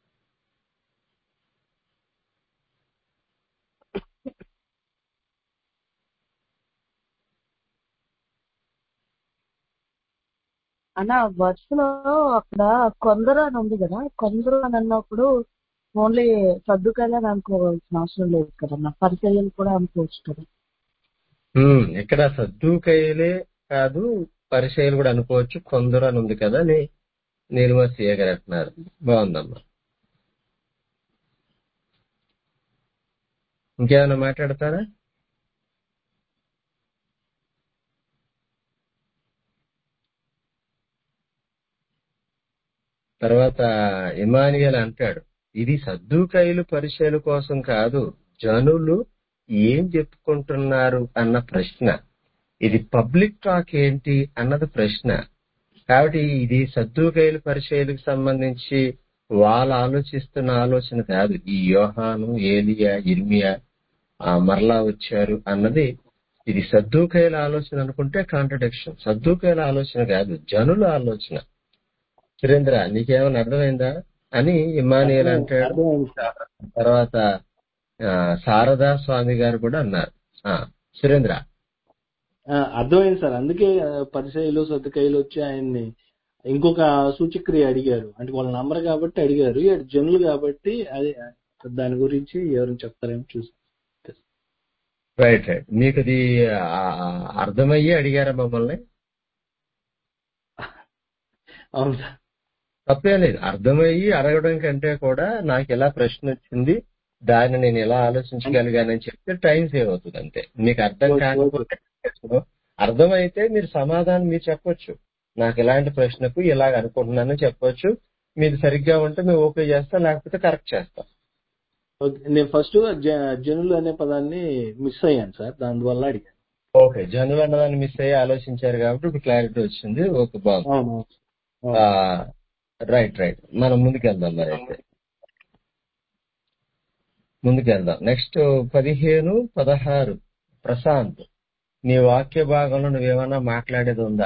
అన్న వర్షలో అక్కడ కొందరు అని ఉంది కదా, కొందరు అని అన్నప్పుడు ఓన్లీ సర్దుకాయలు అని అనుకోవాల్సిన అవసరం లేదు కదన్నా, పరిచర్యలు కూడా అనుకోవచ్చు కదా. ఇక్కడ సద్దుకాయలే కాదు పరిచర్యలు కూడా అనుకోవచ్చు, కొందరు అని ఉంది కదా అని నిర్మసియ గారు అంటున్నారు. బాగుందమ్మా. ఇంకేమైనా మాట్లాడతారా? తర్వాత ఇమానియల్ అంటాడు, ఇది సద్దూకైలు పరిచయాల కోసం కాదు, జనులు ఏం చెప్పుకుంటున్నారు అన్న ప్రశ్న. ఇది పబ్లిక్ టాక్ ఏంటి అన్నది ప్రశ్న. కాబట్టి ఇది సద్దూకైలు పరిచయాలకు సంబంధించి వాళ్ళు ఆలోచిస్తున్న ఆలోచన కాదు. ఈ యోహాను, ఏలియా, ఇర్మియా మరలా వచ్చారు అన్నది ఇది సద్దూకైల ఆలోచన అనుకుంటే కాంట్రడిక్షన్. సద్దూకైల ఆలోచన కాదు, జనుల ఆలోచన. సురేంద్ర, నీకేమైనా అర్థమైందా అని ఇమానియల్ అంటాడు. అర్థమైంది. తర్వాత శారదా స్వామి గారు కూడా అన్నారు. సురేంద్ర, అర్థమైంది సార్. అందుకే పరిచయలు సర్దుకాయలు వచ్చి ఆయన్ని ఇంకొక సూచక్రియ అడిగారు. అంటే వాళ్ళు నమ్మరు కాబట్టి అడిగారు, జనులు కాబట్టి అది దాని గురించి ఎవరు చెప్తారేమో చూసి. Right right. మీకు ఇది అర్థమయ్యి అడిగారా మమ్మల్ని? అవును సార్. తప్పేం లేదు. అర్థమయ్యి అడగడం కంటే కూడా నాకు ఎలా ప్రశ్న వచ్చింది, దాన్ని నేను ఎలా ఆలోచించగలిగానని చెప్తే టైం సేవ్ అవుతుంది అంతే. మీకు అర్థం కాకపోతే, అర్థమైతే మీరు సమాధానం మీరు చెప్పొచ్చు. నాకు ఇలాంటి ప్రశ్నకు ఇలాగ అనుకుంటున్నానని చెప్పొచ్చు. మీరు సరిగ్గా ఉంటే మేము ఓకే చేస్తాం, లేకపోతే కరెక్ట్ చేస్తాం. నేను ఫస్ట్ జనులు అనే పదాన్ని మిస్ అయ్యాను సార్, దానివల్ల అడిగాను. ఓకే, జనులు అన్నదాన్ని మిస్ అయ్యి ఆలోచించారు కాబట్టి ఇప్పుడు క్లారిటీ వచ్చింది. ఓకే, బాగుంది. Right right. మనం ముందుకెళ్దాం. మరి అయితే ముందుకెళ్దాం. నెక్స్ట్ 15, 16. ప్రశాంత్, నీ వాక్య భాగంలో నువ్వేమన్నా మాట్లాడేది ఉందా?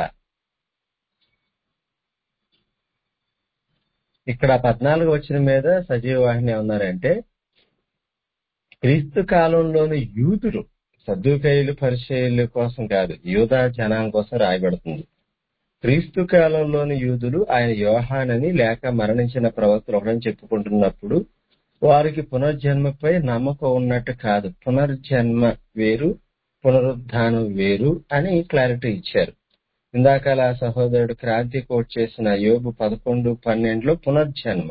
ఇక్కడ 14 వచ్చిన మీద సజీవ వాహిని ఏమన్నారంటే, క్రీస్తు కాలంలోని యూదులు, సద్దూకైలు పరిచయుల కోసం కాదు, యూదా జనాంగం కోసం రాయబడుతుంది. క్రీస్తు కాలంలోని యూదులు ఆయన యోహానని లేక మరణించిన ప్రవక్తలు ఒకడని చెప్పుకుంటున్నప్పుడు వారికి పునర్జన్మపై నమ్మకం ఉన్నట్టు కాదు. పునర్జన్మ వేరు, పునరుద్ధానం వేరు అని క్లారిటీ ఇచ్చారు. ఇందాకల సహోదరుడు క్రాంతి కోట్ చేసిన యోబు 11:12 పునర్జన్మ.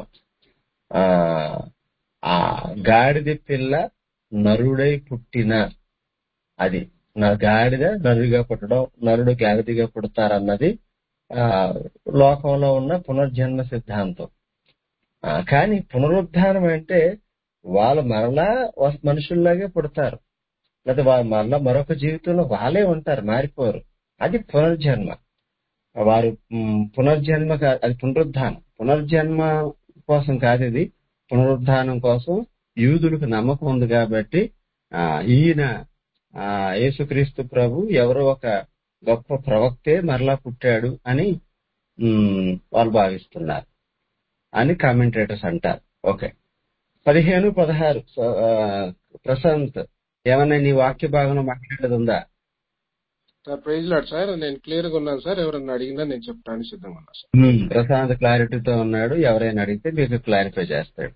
ఆ గాడిద పిల్ల నరుడై పుట్టిన, అది నా గాడిద నరుడిగా పుట్టడం, నరుడు గాడిదగా పుడతారన్నది లోకంలో ఉన్న పునర్జన్మ సిద్ధాంతం. కానీ పునరుద్ధానం అంటే వాళ్ళు మరలా మనుషుల్లాగే పుడతారు, లేదా వాళ్ళు మరలా మరొక జీవితంలో వాళ్ళే ఉంటారు, మారిపోరు. అది పునర్జన్మ. వారు పునర్జన్మ అది పునరుద్ధానం. పునర్జన్మ కోసం కాదు, ఇది పునరుద్ధానం కోసం యూదులకు నమ్మకం ఉంది కాబట్టి ఈయన యేసుక్రీస్తు ప్రభు ఎవరో ఒక గొప్ప ప్రవక్తే మరలా పుట్టాడు అని వాళ్ళు భావిస్తున్నారు అని కామెంటేటర్స్ అంటారు. ఓకే, 15, 16. ప్రశాంత్, ఏమన్నా నీ వాక్య భాగంలో మాట్లాడేది ఉందా? సార్ ప్రైజ్ లార్డ్ సార్, నేను క్లియర్ గా ఉన్నాను సార్. ఎవరన్నా అడిగినా నేను చెప్పడానికి సిద్ధంగా ఉన్నా సార్. ప్రశాంత్ క్లారిటీతో ఉన్నాడు. ఎవరైనా అడిగితే మీకు క్లారిఫై చేస్తాడు.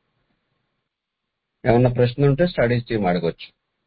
ఏమన్నా ప్రశ్న ఉంటే స్టడీస్ టీం అడగొచ్చు.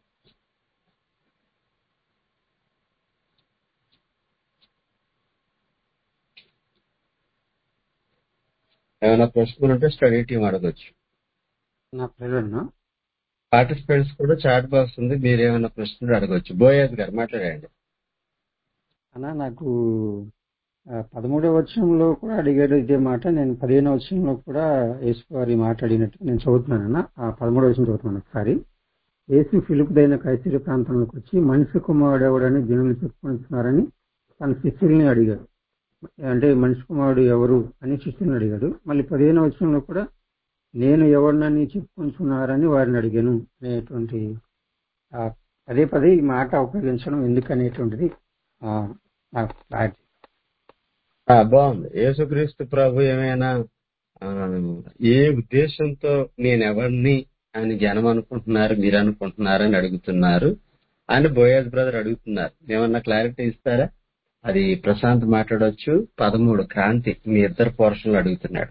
ఏమైనా ప్రశ్నలు ఉంటే స్టడీ టీం అడగొచ్చు. నా పేరు పార్టిసిపెంట్స్ కూడా చాట్ బాక్స్ ఉంది, మీరేమైనా ప్రశ్నలు అడగొచ్చు. బోయాజ్ గారు మాట్లాడండి. అన్నా, నాకు 13వ వచనంలో కూడా అడిగాడు ఇదే మాట. నేను 15వ వచనంలో కూడా యేసు వారి మాట అడిగినట్టు నేను చదువుతున్నానన్నా. ఆ 13వ వచనం చదువుతున్నాను ఒకసారి. యేసు ఫిలిప్పుదైన కైసరి ప్రాంతంలోకి వచ్చి మనిషి కుమారుడు ఎవడని జనులు చెప్పుకుంటున్నారని తన శిష్యుల్ని అడిగాడు. అంటే మనిషి కుమారుడు ఎవరు అని శిష్యుల్ని అడిగాడు. మళ్ళీ 15వ వచనంలో కూడా నేను ఎవరినని చెప్పుకుంటున్నారని వారిని అడిగాను అనేటువంటి పదే పదే ఈ మాట ఉపయోగించడం ఎందుకనేటువంటిది నాకు క్లారిటీ. బాగుంది. యేసుక్రీస్తు ప్రభు ఏమైనా ఏ ఉద్దేశంతో నేనెవరిని అని జనం అనుకుంటున్నారు, మీరు అనుకుంటున్నారని అడుగుతున్నారు అని బోయాజ్ బ్రదర్ అడుగుతున్నారు. ఏమన్నా క్లారిటీ ఇస్తారా? అది ప్రశాంత్ మాట్లాడొచ్చు. 13 క్రాంతి మీ ఇద్దరు పోర్షన్లు అడుగుతున్నాడు.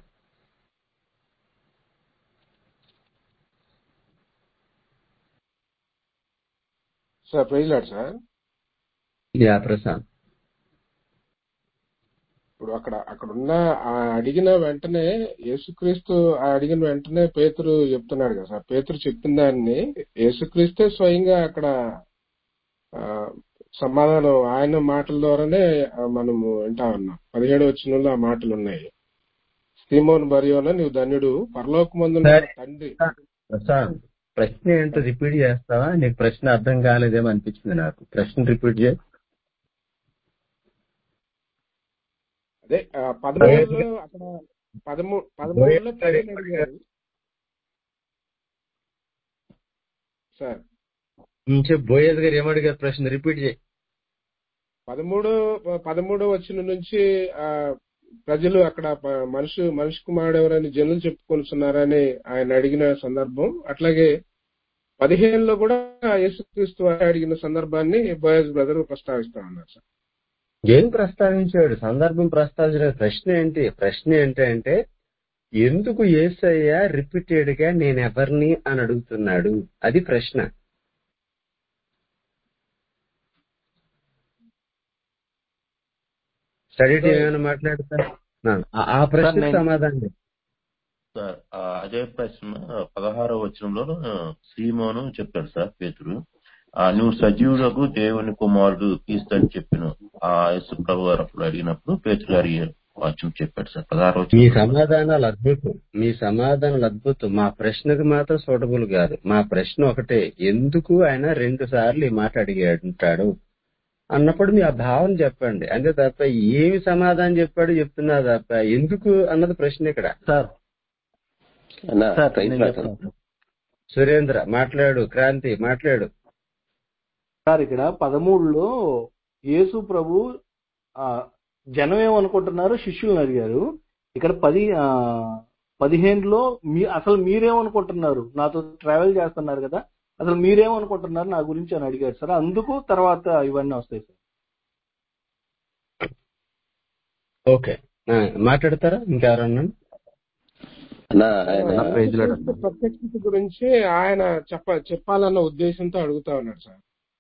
Sir praise Lord sir. Yeah Prashant. ఇప్పుడు అక్కడున్న అడిగిన వెంటనే యేసుక్రీస్తు అడిగిన వెంటనే పేతురు చెప్తున్నాడు కదా సార్. పేతురు చెప్పిన దాన్ని యేసుక్రీస్తే స్వయంగా అక్కడ సమాధానం ఆయన మాటల ద్వారానే మనము వింటా ఉన్నాం. 17వ వచనంలో ఆ మాటలు ఉన్నాయి. సీమోన్ బరియోన నీవు ధన్యుడు, పరలోకమందున్న సరే తండ్రి. ప్రశాంత్, ప్రశ్న ఏంటో రిపీట్ చేస్తావా? నీకు ప్రశ్న అర్థం కాలేదేమో అనిపించింది నాకు. ప్రశ్న రిపీట్ చేయి. అదే 13లో అక్కడ 13లో ప్రజలు అడిగారు సార్. చెప్పు, బోయేజ్ గారు ఏమడిగారు? ప్రశ్న రిపీట్ చేయి. 13 వచ్చిన నుంచి ప్రజలు అక్కడ మనిషి కుమారుడు ఎవరని జనులు చెప్పుకొనిస్తున్నారని ఆయన అడిగిన సందర్భం. అట్లాగే 15లో కూడా యేసుక్రీస్తు అడిగిన సందర్భాన్ని బోయజ్ బ్రదర్ ప్రస్తావిస్తా ఉన్నారు సార్. ఏం ప్రస్తావించాడు? సందర్భం ప్రస్తావించిన ప్రశ్న ఏంటి? ప్రశ్న ఏంటంటే ఎందుకు యేసయ్య రిపీటెడ్ గా నేను ఎవరిని అని అడుగుతున్నాడు? అది ప్రశ్న. స్టడీ టీం ఏమైనా మాట్లాడతారు? ఆ ప్రశ్నకు సమాధానం సార్ అదే ప్రశ్న 16వ వచనంలో సీమోను చెప్తాడు సార్ పేతురు, నువ్వు సజీవులకు దేవుని కుమారుడు క్రీస్తు అని చెప్పిన ఆ యేసు ప్రభు గారు అప్పుడు అడిగినప్పుడు పేతురు అడిగే వాక్యం చెప్పాడు సార్. 16వ మీ సమాధానాలు అద్భుతం, మీ సమాధానాలు అద్భుతం. మా ప్రశ్నకు మాత్రం సూటబుల్ కాదు. మా ప్రశ్న ఒకటే, ఎందుకు ఆయన 2 సార్లు ఈ మాట అడిగాడు అన్నప్పుడు మీ ఆ భావన చెప్పండి. అంతే తప్ప ఏమి సమాధానం చెప్పాడు చెప్తున్నా తప్ప ఎందుకు అన్నది ప్రశ్న ఇక్కడ. సురేంద్ర మాట్లాడు, క్రాంతి మాట్లాడు. సార్ ఇక్కడ 13లో యేసు ప్రభు జనం ఏమనుకుంటున్నారు శిష్యులను అడిగారు. ఇక్కడ 15లో అసలు మీరేమనుకుంటున్నారు, నాతో ట్రావెల్ చేస్తున్నారు కదా, అసలు మీరేమనుకుంటున్నారు నా గురించి అని అడిగారు సార్. అందుకు తర్వాత ఇవన్నీ వస్తాయి సార్. ఓకే, మాట్లాడతారా ఇంకెవరన్నా? ప్రత్యక్షత గురించి ఆయన చెప్పాలన్న ఉద్దేశంతో అడుగుతా ఉన్నాడు సార్.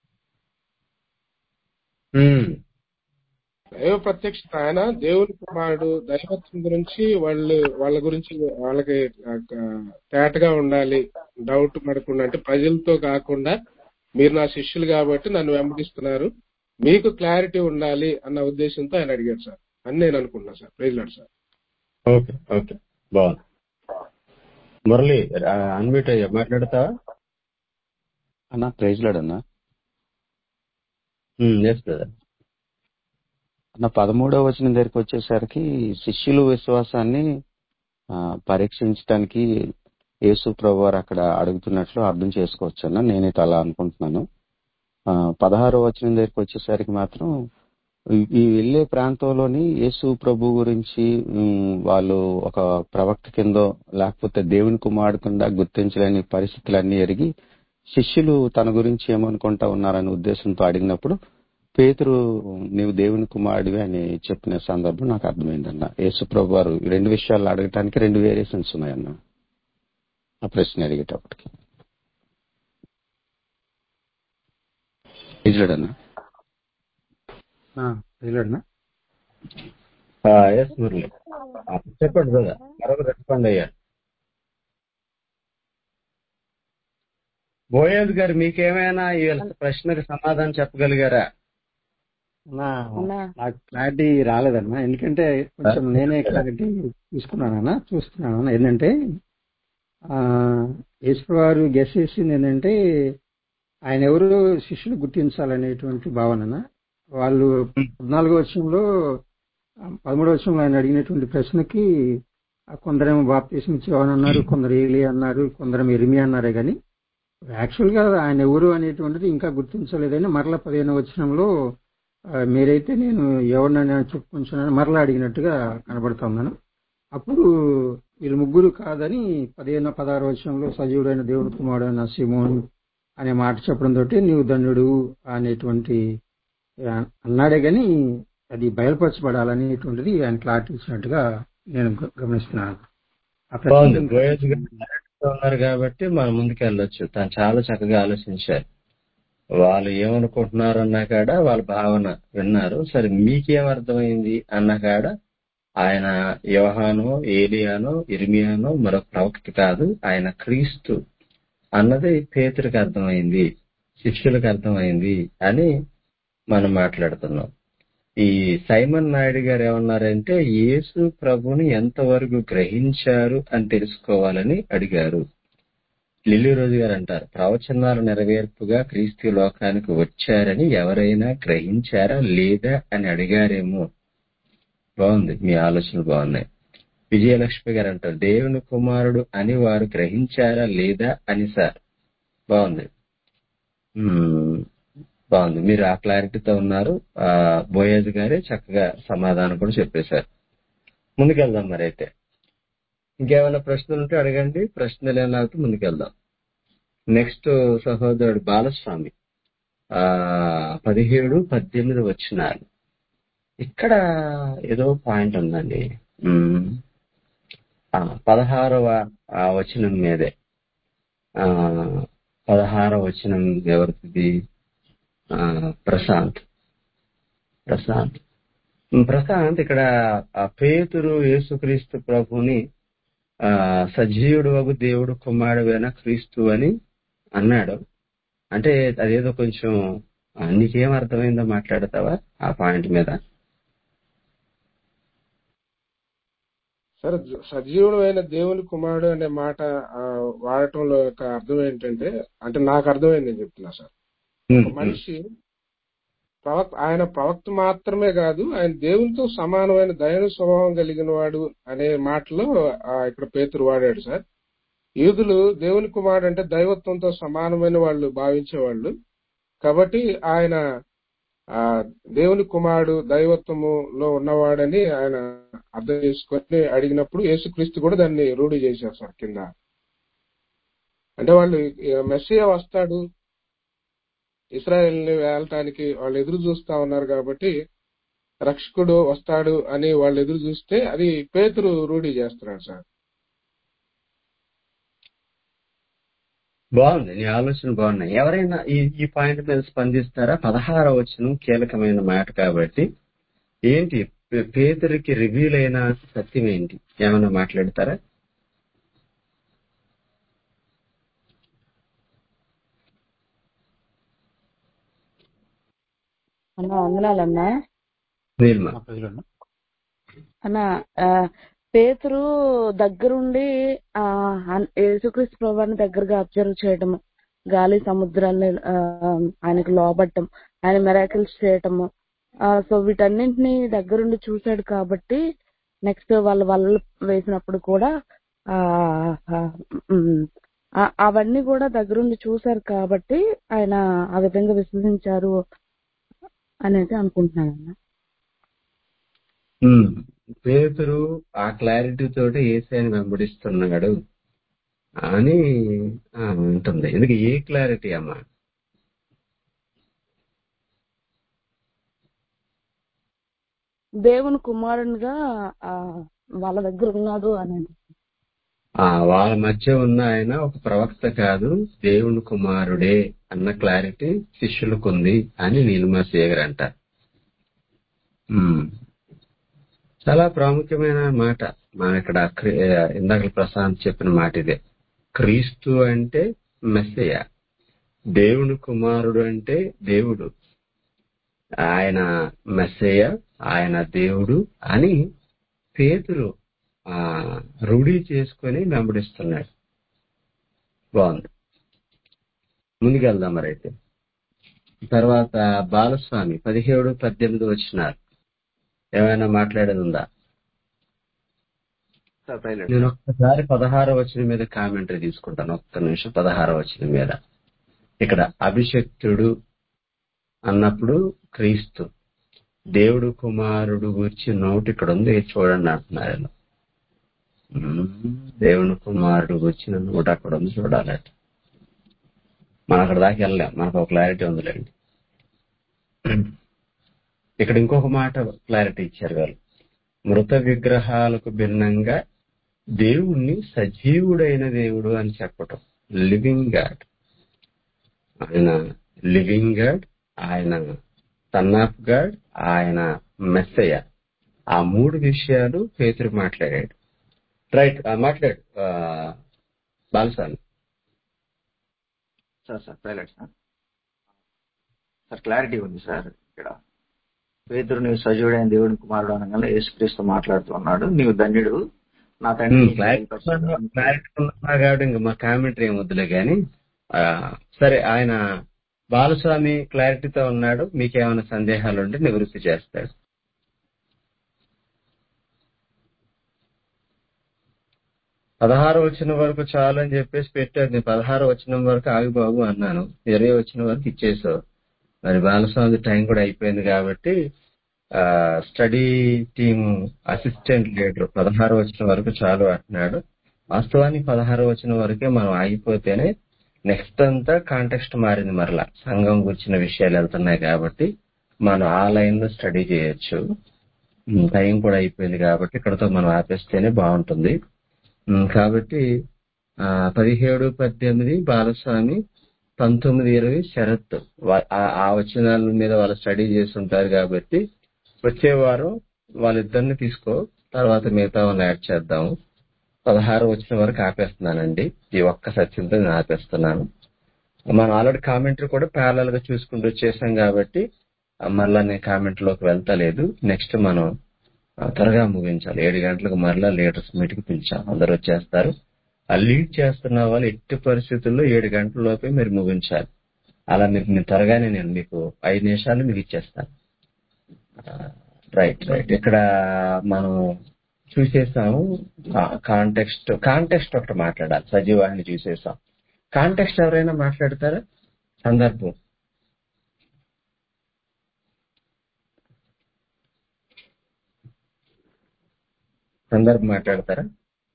దైవ ప్రత్యక్షత, ఆయన దేవుని కుమారుడు, దైవత్వం గురించి వాళ్ళ గురించి వాళ్ళకి తేటగా ఉండాలి, డౌట్ పడకుండా. అంటే ప్రజలతో కాకుండా మీరు నా శిష్యులు కాబట్టి నన్ను వెంబడిస్తున్నారు, మీకు క్లారిటీ ఉండాలి అన్న ఉద్దేశంతో ఆయన అడిగాడు సార్ అని నేను అనుకున్నా sir. Praise Lord sir. Okay okay, బాగుంది. మురళి అన్మ్యూట్ అయ్యా, మాట్లాడతావా అన్నా? ప్రైజ్ లార్డ్ అన్నా. అన్న 13వ వచనం దగ్గరికి వచ్చేసరికి శిష్యులు విశ్వాసాన్ని పరీక్షించడానికి యేసు ప్రభువారు అక్కడ అడుగుతున్నట్లు అర్థం చేసుకోవచ్చు అన్న. నేనైతే అలా అనుకుంటున్నాను. 16వ వచనం దగ్గరికి వచ్చేసరికి మాత్రం ఈ వెళ్లే ప్రాంతంలోని యేసు ప్రభు గురించి వాళ్ళు ఒక ప్రవక్త కిందో లేకపోతే దేవుని కుమారుడు కింద గుర్తించలేని పరిస్థితులన్నీ ఎరిగి శిష్యులు తన గురించి ఏమనుకుంటా ఉన్నారనే ఉద్దేశంతో అడిగినప్పుడు పేతురు నీవు దేవుని కుమారుడివి అని చెప్పిన సందర్భం నాకు అర్థమైందన్న. యేసు ప్రభు వారు 2 విషయాలు అడగటానికి 2 వేరియేషన్స్ ఉన్నాయన్న ఆ ప్రశ్న అడిగేటప్పటికి. ఇజ్లాడన్నా మురళి చెప్పండి కదా, మరొక రెస్పాండ్ అయ్యారు. బోయేజ్ గారు మీకేమైనా ఈ ప్రశ్నకు సమాధానం చెప్పగలిగారా? నాకు క్లారిటీ రాలేదన్నా, ఎందుకంటే కొంచెం నేనే క్లారిటీ చూస్తున్నానన్నా. ఏంటంటే యేసు వారు గెస్ చేసింది ఏంటంటే ఆయన ఎవరు శిష్యులు గుర్తించాలనేటువంటి భావన. వాళ్ళు 14వ వచనంలో 13వ వచనంలో ఆయన అడిగినటువంటి ప్రశ్నకి కొందరేమో బాప్తిస్మం ఇచ్చేవాని అన్నారు, కొందరు ఏలియా అన్నారు, కొందరేమో ఇర్మియా అన్నారే కానీ యాక్చువల్ గా ఆయన ఎవరు అనేటువంటిది ఇంకా గుర్తించలేదని మరలా 15వ వచనంలో మీరైతే నేను ఎవరినైనా చెప్పుకుంటున్నాను మరలా అడిగినట్టుగా కనబడతా ఉన్నాను. అప్పుడు వీళ్ళు ముగ్గురు కాదని 15-16 వచనంలో సజీవుడైన దేవుని కుమారుడైన సీమోను అనే మాట చెప్పడం తోటి నీవు ధన్యుడు అనేటువంటి అన్నాడే గాని అది బయలుపరచబడాలనేటువంటిది ఆయన క్లారిటీ ఇచ్చినట్టుగా నేను గమనిస్తున్నాను. ఉన్నారు కాబట్టి మనం ముందుకు వెళ్ళొచ్చు. తను చాలా చక్కగా ఆలోచించారు. వాళ్ళు ఏమనుకుంటున్నారు అన్నా కాడ వాళ్ళ భావన విన్నారు. సరే మీకేం అర్థమైంది అన్నా కాడ ఆయన యోహానో ఏలియానో ఇర్మియానో మరొక ప్రవక్త కాదు, ఆయన క్రీస్తు అన్నది పేతురికి అర్థమైంది, శిష్యులకు అర్థమైంది అని మనం మాట్లాడుతున్నాం. ఈ సైమన్ నాయుడు గారు ఏమన్నారంటే యేసు ప్రభుని ఎంతవరకు గ్రహించారు అని తెలుసుకోవాలని అడిగారు. లిల్లీ రోజు గారు అంటారు, ప్రవచనాల నెరవేర్పుగా క్రీస్తు లోకానికి వచ్చారని ఎవరైనా గ్రహించారా లేదా అని అడిగారేమో. బాగుంది, మీ ఆలోచనలు బాగున్నాయి. విజయలక్ష్మి గారు అంటారు, దేవుని కుమారుడు అని వారు గ్రహించారా లేదా అని. సార్ బాగుంది. బాగుంది, మీరు ఆ క్లారిటీతో ఉన్నారు. బోయేజ్ గారే చక్కగా సమాధానం కూడా చెప్పేశారు. ముందుకెళ్దాం మరి అయితే. ఇంకేమైనా ప్రశ్నలు ఉంటే అడగండి, ప్రశ్నలు ఏమైనా అయితే ముందుకెళ్దాం. నెక్స్ట్ సహోదరుడు బాలస్వామి 17-18 వచనాలు. ఇక్కడ ఏదో పాయింట్ ఉందండి. 16వ వచనం మీదే. 16వ వచనం ఎవరిది? ప్రశాంత్ ఇక్కడ పేతురు యేసుక్రీస్తు ప్రభుని సజీవుడు వగు దేవుడు కుమారుడైన క్రీస్తు అని అన్నాడు. అంటే అదేదో కొంచెం నీకేం అర్థమైందో మాట్లాడతావా ఆ పాయింట్ మీద? సరే, సజీవుడైన దేవుని కుమారుడు అనే మాట వాడటంలో యొక్క అర్థం ఏంటంటే, అంటే నాకు అర్థమైంది నేను చెప్తున్నా సార్. ఒక మనిషి ఆయన ప్రవక్త మాత్రమే కాదు, ఆయన దేవునితో సమానమైన దైవ స్వభావం కలిగిన వాడు అనే మాటలో ఇక్కడ పేతురు వాడాడు సార్. యూదులు దేవుని కుమారుడు అంటే దైవత్వంతో సమానమైన వాళ్ళు భావించేవాళ్ళు. కాబట్టి ఆయన దేవుని కుమారుడు దైవత్వములో ఉన్నవాడని ఆయన అర్థం చేసుకొని అడిగినప్పుడు యేసుక్రీస్తు కూడా దాన్ని రూఢి చేశారు సార్ కింద. అంటే వాళ్ళు మెస్సియా వస్తాడు, ఇశ్రాయేల్ని వేలటానికి వాళ్ళు ఎదురు చూస్తా ఉన్నారు కాబట్టి రక్షకుడు వస్తాడు అని వాళ్ళు ఎదురు చూస్తే అది పేతురు రూఢి చేస్తున్నాడు సార్. బాగుంది, నీ ఆలోచన బాగున్నాయి. ఎవరైనా ఈ పాయింట్ మీద స్పందిస్తారా? 16వ వచనం కీలకమైన మాట కాబట్టి ఏంటి పేతురికి రివీల్ అయిన సత్యం ఏంటి? ఏమైనా మాట్లాడతారా? అన్నా వందనాలన్నా. అన్నా పేతురు దగ్గరుండి యేసుక్రీస్తు ప్రభువుని దగ్గరగా అబ్జర్వ్ చేయటము, గాలి సముద్రాన్ని ఆయనకు లోబట్టం, ఆయన మిరాకిల్స్ చేయటము, సో వీటన్నింటినీ దగ్గరుండి చూశాడు కాబట్టి నెక్స్ట్ వాళ్ళు వలలు వేసినప్పుడు కూడా అవన్నీ కూడా దగ్గరుండి చూశారు కాబట్టి ఆయన ఆ విధంగా విశ్వసించారు అనేది అనుకుంటున్నానన్న. పేతురు ఆ క్లారిటీ తోటి యేసయ్యని వెంబడిస్తున్నాడు అని ఉంటుంది. ఎందుకు ఏ క్లారిటీ అమ్మా? దేవుని కుమారునిగా వాళ్ళ దగ్గర ఉన్నాడు అనేది. వాళ్ళ మధ్య ఉన్న ఆయన ఒక ప్రవక్త కాదు, దేవుని కుమారుడే అన్న క్లారిటీ శిష్యులకు ఉంది అని నీలిమా సేగర్ అంటారు. చాలా ప్రాముఖ్యమైన మాట. మనం ఇక్కడ ఇందాక ప్రశాంత్ చెప్పిన మాట ఇదే. క్రీస్తు అంటే మెస్సయ్య, దేవుని కుమారుడు అంటే దేవుడు, ఆయన మెస్సయ్య, ఆయన దేవుడు అని పేతురు రూఢీ చేసుకొని వెంబడిస్తున్నాడు. బాగుంది, ముందుకెళ్దాం మరైతే. తర్వాత బాలస్వామి 17-18 వచనాలు. ఏమైనా మాట్లాడేది ఉందా? నేను ఒక్కసారి 16వ వచనం మీద కామెంటరీ తీసుకుంటాను. ఒక్క నిమిషం. 16వ వచనం మీద ఇక్కడ అభిషక్తుడు అన్నప్పుడు క్రీస్తు, దేవుడు కుమారుడు గురించి నోటి ఇక్కడ ఉంది చూడండి అంటున్నారు. దేవుని కుమారుడు గురించి నోటి అక్కడ ఉంది చూడాలట. మనం అక్కడ దాకా వెళ్ళాం, మనకు ఒక క్లారిటీ ఉందిలేండి. ఇక్కడ ఇంకొక మాట క్లారిటీ ఇచ్చారు వాళ్ళు. మృత విగ్రహాలకు భిన్నంగా దేవుణ్ణి సజీవుడైన దేవుడు అని చెప్పటం. లివింగ్ గాడ్, ఆయన లివింగ్ గాడ్, ఆయన సన్ ఆఫ్ గాడ్, ఆయన మెస్సయ్య. ఆ మూడు విషయాలు పేతురు మాట్లాడాడు. రైట్, మాట్లాడు బాలస్వామి. సార్ క్లారిటీ ఉంది సార్. ఇక్కడ పేతురు నీవు సజీవుడైన దేవుని కుమారుడు అనగానే యేసుక్రీస్తు మాట్లాడుతున్నాడు, నీవు ధన్యుడు, నా తండ్రి నీకు బయలుపరిచాడు. క్లారిటీ ఉన్నా కాబట్టి ఇంకా మా కామెంటరీ ఏం వద్దులే గాని సరే, ఆయన బాలస్వామి క్లారిటీతో ఉన్నాడు. మీకేమైనా సందేహాలు ఉంటే నివృత్తి చేస్తాడు. 16 వచనం వరకు చాలు అని చెప్పేసి పెట్టారు. నేను 16 వచనం వరకు ఆగిబాబు అన్నాను, 20 వచనం వరకు ఇచ్చేసావు. మరి బాలస్వామి టైం కూడా అయిపోయింది కాబట్టి స్టడీ టీమ్ అసిస్టెంట్ లీడర్ 16 వచనం వరకు చాలు అంటున్నాడు. వాస్తవానికి 16 వచనం వరకే మనం ఆగిపోతేనే నెక్స్ట్ అంతా కాంటెక్స్ట్ మారింది. మరలా సంఘం గురించిన విషయాలు వెళ్తున్నాయి కాబట్టి మనం ఆ లైన్ లో స్టడీ చేయొచ్చు. టైం కూడా అయిపోయింది కాబట్టి ఇక్కడతో మనం ఆపేస్తేనే బాగుంటుంది. కాబట్టి 17, 18 బాలస్వామి, 19, 20 శరత్ ఆ వచనాల మీద వాళ్ళు స్టడీ చేసి ఉంటారు కాబట్టి వచ్చే వారం వాళ్ళిద్దరిని తీసుకో, తర్వాత మిగతా వాళ్ళని యాడ్ చేద్దాము. 16 వచనం వరకు ఆపేస్తున్నానండి. ఈ ఒక్క సత్యంతో నేను ఆపేస్తున్నాను. మనం ఆల్రెడీ కామెంటరీ కూడా ప్యారలల్ గా చూసుకుంటూ వచ్చేసాం కాబట్టి మరలా నేను కామెంటరీలోకి వెళ్తలేదు. నెక్స్ట్ మనం త్వరగా ముగించాలి. 7 గంటలకు మరలా లీడర్స్ మీటింగ్ పిలిచాం, అందరూ వచ్చేస్తారు. ఆ లీడ్ చేస్తున్న వాళ్ళు ఎట్టి పరిస్థితుల్లో 7 గంటల లోపే మీరు ముగించాలి. అలా నేను త్వరగానే నేను మీకు 5 నిమిషాలు మీకు ఇచ్చేస్తాను. రైట్. ఇక్కడ మనం చూసేసాము కాంటెక్స్ట్ ఒకటి మాట్లాడాలి. సజీవాన్ని చూసేసాం. కాంటెక్స్ట్ ఎవరైనా మాట్లాడతారా? సందర్భం మాట్లాడతారా?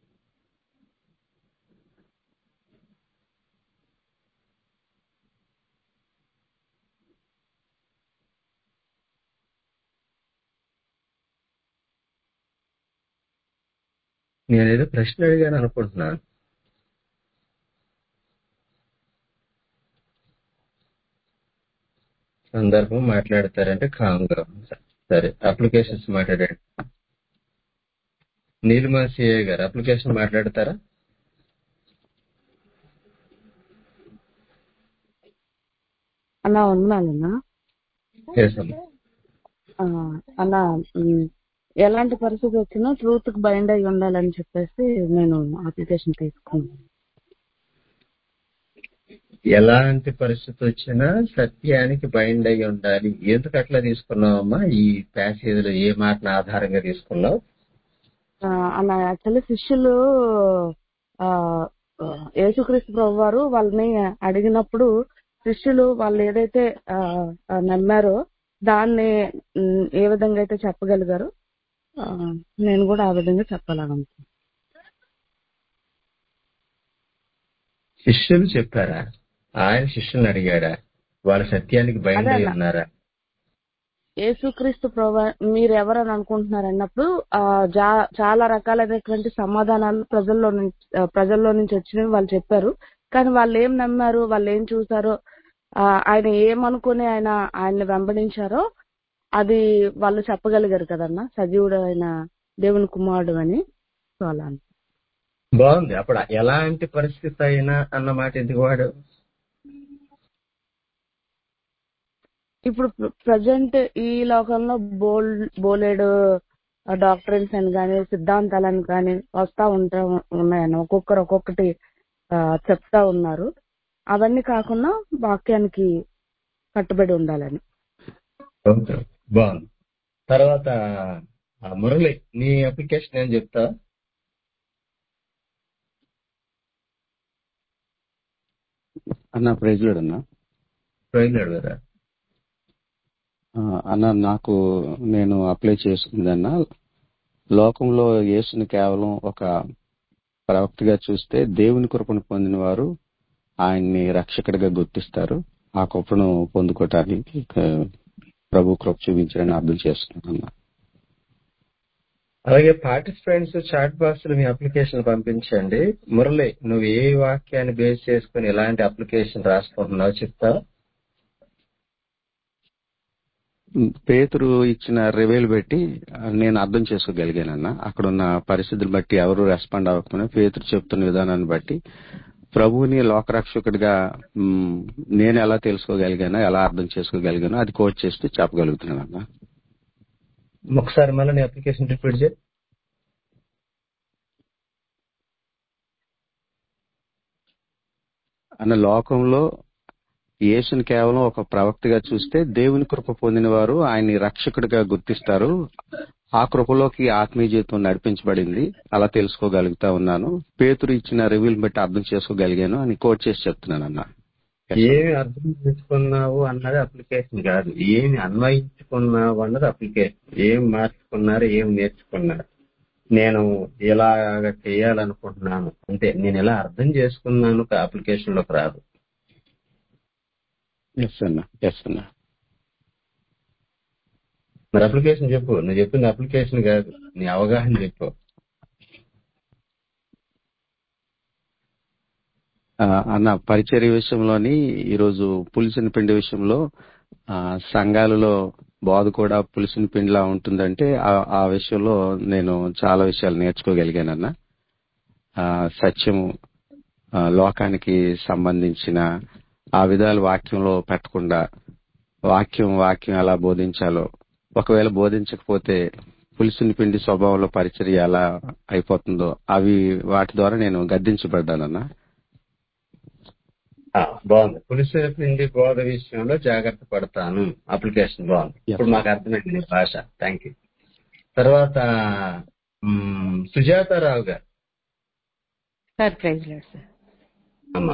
నేనేదో ప్రశ్న అడిగాను అనుకుంటున్నాను. సందర్భం మాట్లాడతారంటే కామ్గా ఉంటారు. సరే, అప్లికేషన్స్ మాట్లాడండి. నీలిమా సిఏ గారు అప్లికేషన్ మాట్లాడతారా? అన్నా ఉన్నానన్నా. అన్నా ఎలాంటి పరిస్థితి వచ్చినా ట్రూత్ కి బైండ్ అయి ఉండాలని చెప్పేసి నేను అప్లికేషన్ తీసుకున్నాను. ఎలాంటి పరిస్థితి వచ్చినా సత్యానికి బైండ్ అయి ఉండాలి. ఎందుకు అట్లా తీసుకున్నావమ్మా? ఈ ప్యాసేజ్లో ఏ మాటను ఆధారంగా తీసుకున్నావు? అన్న యాక్చువల్లీ శిష్యులు యేసుక్రీస్తు ప్రభు వారు వాళ్ళని అడిగినప్పుడు శిష్యులు వాళ్ళు ఏదైతే నమ్మారో దాన్ని ఏ విధంగా అయితే చెప్పగలిగారో నేను కూడా ఆ విధంగా చెప్పాలనుకుంటున్నాను. శిష్యులు చెప్పారా? ఆయన శిష్యులను అడిగాడా? వాళ్ళ సత్యానికి బైండ్ అయి ఉన్నారా? యేసుక్రీస్తు ప్రభు మీరు ఎవరని అనుకుంటున్నారు అన్నప్పుడు చాలా రకాలైనటువంటి సమాధానాలు ప్రజల్లో నుంచి వచ్చినవి వాళ్ళు చెప్పారు. కానీ వాళ్ళు ఏం నమ్మారు, వాళ్ళు ఏం చూసారో, ఆయన ఏమనుకుని ఆయన్ని వెంబడించారో అది వాళ్ళు చెప్పగలిగారు కదన్నా, సజీవుడు అయిన దేవుని కుమారుడు అని. సో అలా బాగుంది. అప్పుడు ఎలాంటి పరిస్థితి అయినా అన్న మాట ఎందుకు వాడు? ఇప్పుడు ప్రజెంట్ ఈ లోకంలో బోలెడు డాక్టరీన్స్ అని కానీ సిద్ధాంతాలని కానీ వస్తా ఉన్నాయని ఒక్కొక్కటి చెప్తా ఉన్నారు. అవన్నీ కాకుండా వాక్యానికి కట్టుబడి ఉండాలని. బాగుంది. తర్వాత మురళి, నీ అప్లికేషన్ ఏం చెప్తా? అన్న ప్రైజ్లాడు అన్న. ప్రైజ్లాడు కదా అన్న, నేను అప్లై చేసుకుందన్న, లోకంలో యేసుని కేవలం ఒక ప్రవక్తగా చూస్తే దేవుని కృపను పొందిన వారు ఆయన్ని రక్షకుడిగా గుర్తిస్తారు. ఆ కృపను పొందుకోవటానికి ప్రభు కృప చూపించారని అర్థం చేస్తున్నాను. అలాగే పార్టిసిపెంట్స్ చాట్ బాక్స్ లో మీ అప్లికేషన్ పంపించండి. మురళి, నువ్వు ఏ వాక్యాన్ని బేస్ చేసుకుని ఎలాంటి అప్లికేషన్ రాసుకుంటున్నావు చెప్తావా? పేతురు ఇచ్చిన రివేలు బట్టి నేను అర్థం చేసుకోగలిగానన్నా. అక్కడున్న పరిస్థితులు బట్టి ఎవరు రెస్పాండ్ అవ్వకపోయినా పేతురు చెప్తున్న విధానాన్ని బట్టి ప్రభువుని లోకరక్షకుడిగా నేను ఎలా తెలుసుకోగలిగానో, ఎలా అర్థం చేసుకోగలిగానో అది కోట్ చేస్తూ చెప్పగలుగుతున్నానన్నా. ఒకసారి మళ్ళీ నీ అప్లికేషన్ రిపీట్ చేయి. అన్న లోకంలో యేసుని కేవలం ఒక ప్రవక్తగా చూస్తే దేవుని కృప పొందిన వారు ఆయన్ని రక్షకుడిగా గుర్తిస్తారు. ఆ కృపలోకి ఆత్మీయ జీవితం నడిపించబడింది. అలా తెలుసుకోగలుగుతా ఉన్నాను. పేతురు ఇచ్చిన రివ్యూలు బట్టి అర్థం చేసుకోగలిగాను అని కోట్ చేసి చెప్తున్నాను అన్న. ఏమి అర్థం చేసుకున్నావు అన్నది అప్లికేషన్ కాదు, ఏమి అన్వయించుకున్నావు అన్నది అప్లికేషన్. ఏం మార్చుకున్నారు, ఏం నేర్చుకున్నారు. నేను ఇలాగ చేయాలనుకుంటున్నాను అంటే నేను ఇలా అర్థం చేసుకున్నాను అప్లికేషన్ లోకి రాదు. ఎస్ అన్న, ఎస్ అన్న. మరి అప్లికేషన్ చెప్పు. నువ్వు చెప్పింది అప్లికేషన్ కాదు, నీ అవగాహన చెప్పు. అన్న పరిచర్య విషయంలోని ఈరోజు పులిసిన పిండి విషయంలో సంఘాలలో బోధ కూడా పులిసిన పిండిలా ఉంటుందంటే ఆ విషయంలో నేను చాలా విషయాలు నేర్చుకోగలిగానన్న. సత్యము లోకానికి సంబంధించిన ఆ విధాలు వాక్యంలో పెట్టకుండా వాక్యం ఎలా బోధించాలో, ఒకవేళ బోధించకపోతే పులిసిన పిండి స్వభావంలో పరిచర్య ఎలా అయిపోతుందో వాటి ద్వారా నేను గద్దించబడ్డానన్నా. బాగుంది. పులిసిన పిండి బోధ విషయంలో జాగ్రత్త పడతాను. అప్లికేషన్ బాగుంది. ఇప్పుడు మాకు అర్థమైంది నీ భాష. Thank you. తర్వాత సుజాతారావు గారు. Sir praise Lord sir. అమ్మా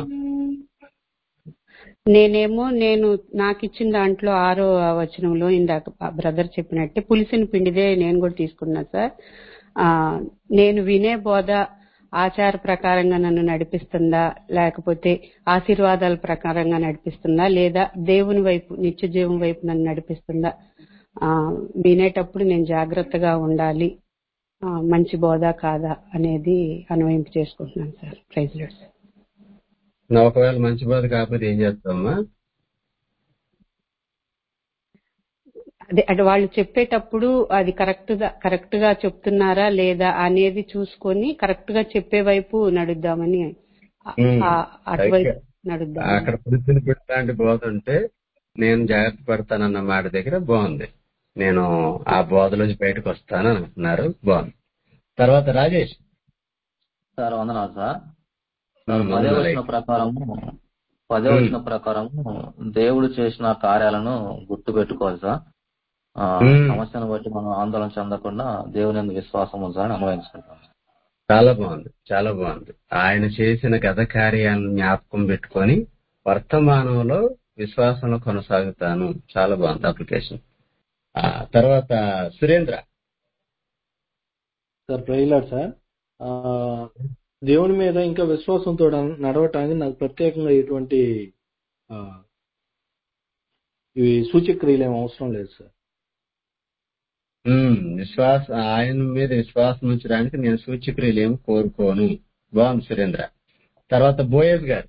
నేను నాకు ఇచ్చిన దాంట్లో 6వ వచనంలో ఇందాక బ్రదర్ చెప్పినట్టే పులిసిన పిండిదే నేను కూడా తీసుకున్నా సార్. నేను వినే బోధ ఆచార ప్రకారంగా నన్ను నడిపిస్తుందా, లేకపోతే ఆశీర్వాదాల ప్రకారంగా నడిపిస్తుందా, లేదా దేవుని వైపు నిత్య జీవం వైపు నన్ను నడిపిస్తుందా, వినేటప్పుడు నేను జాగ్రత్తగా ఉండాలి, మంచి బోధ కాదా అనేది అన్వయింపు చేసుకుంటున్నాను సార్. Praise Lord sir. ఒకవేళ మంచి బోధ కాకపోతే ఏం చేస్తామా? అదే వాళ్ళు చెప్పేటప్పుడు అది కరెక్ట్ గా చెప్తున్నారా లేదా అనేది చూసుకొని కరెక్ట్ గా చెప్పే వైపు నడుద్దామని, అటువైపు నడుద్దాం. అక్కడ పులిసిన పిండి లాంటి బోధ ఉంటే నేను జాగ్రత్త పడతానన్న మాట దగ్గర బాగుంది. నేను ఆ బోధలోంచి బయటకు వస్తాను అంటున్నారు. బాగుంది. తర్వాత రాజేష్ సార్ వందనాలు సార్. 10వ వచనం ప్రకారము దేవుడు చేసిన కార్యాలను గుర్తు పెట్టుకోవాలి సార్. సమస్యను బట్టి మనం ఆందోళన చెందకుండా దేవుని యందు విశ్వాసం ఉంచాలని అన్వయించుకుంటాం. చాలా బాగుంది, చాలా బాగుంది. ఆయన చేసిన గత కార్యాలను జ్ఞాపకం పెట్టుకొని వర్తమానంలో విశ్వాసంలో కొనసాగుతాను. చాలా బాగుంది అప్లికేషన్. తర్వాత Surendra sir. Praise Lord sir. దేవుని మీద ఇంకా విశ్వాసంతో నడవటానికి నాకు ప్రత్యేకంగా ఎటువంటి ఇవి సూచక్రియలు ఏమి అవసరం లేదు సార్. ఆయన మీద విశ్వాసం ఉంచడానికి నేను సూచక్రియలు ఏమి కోరుకోను. బాగుంది సురేంద్ర. తర్వాత బోయజ్ గారు.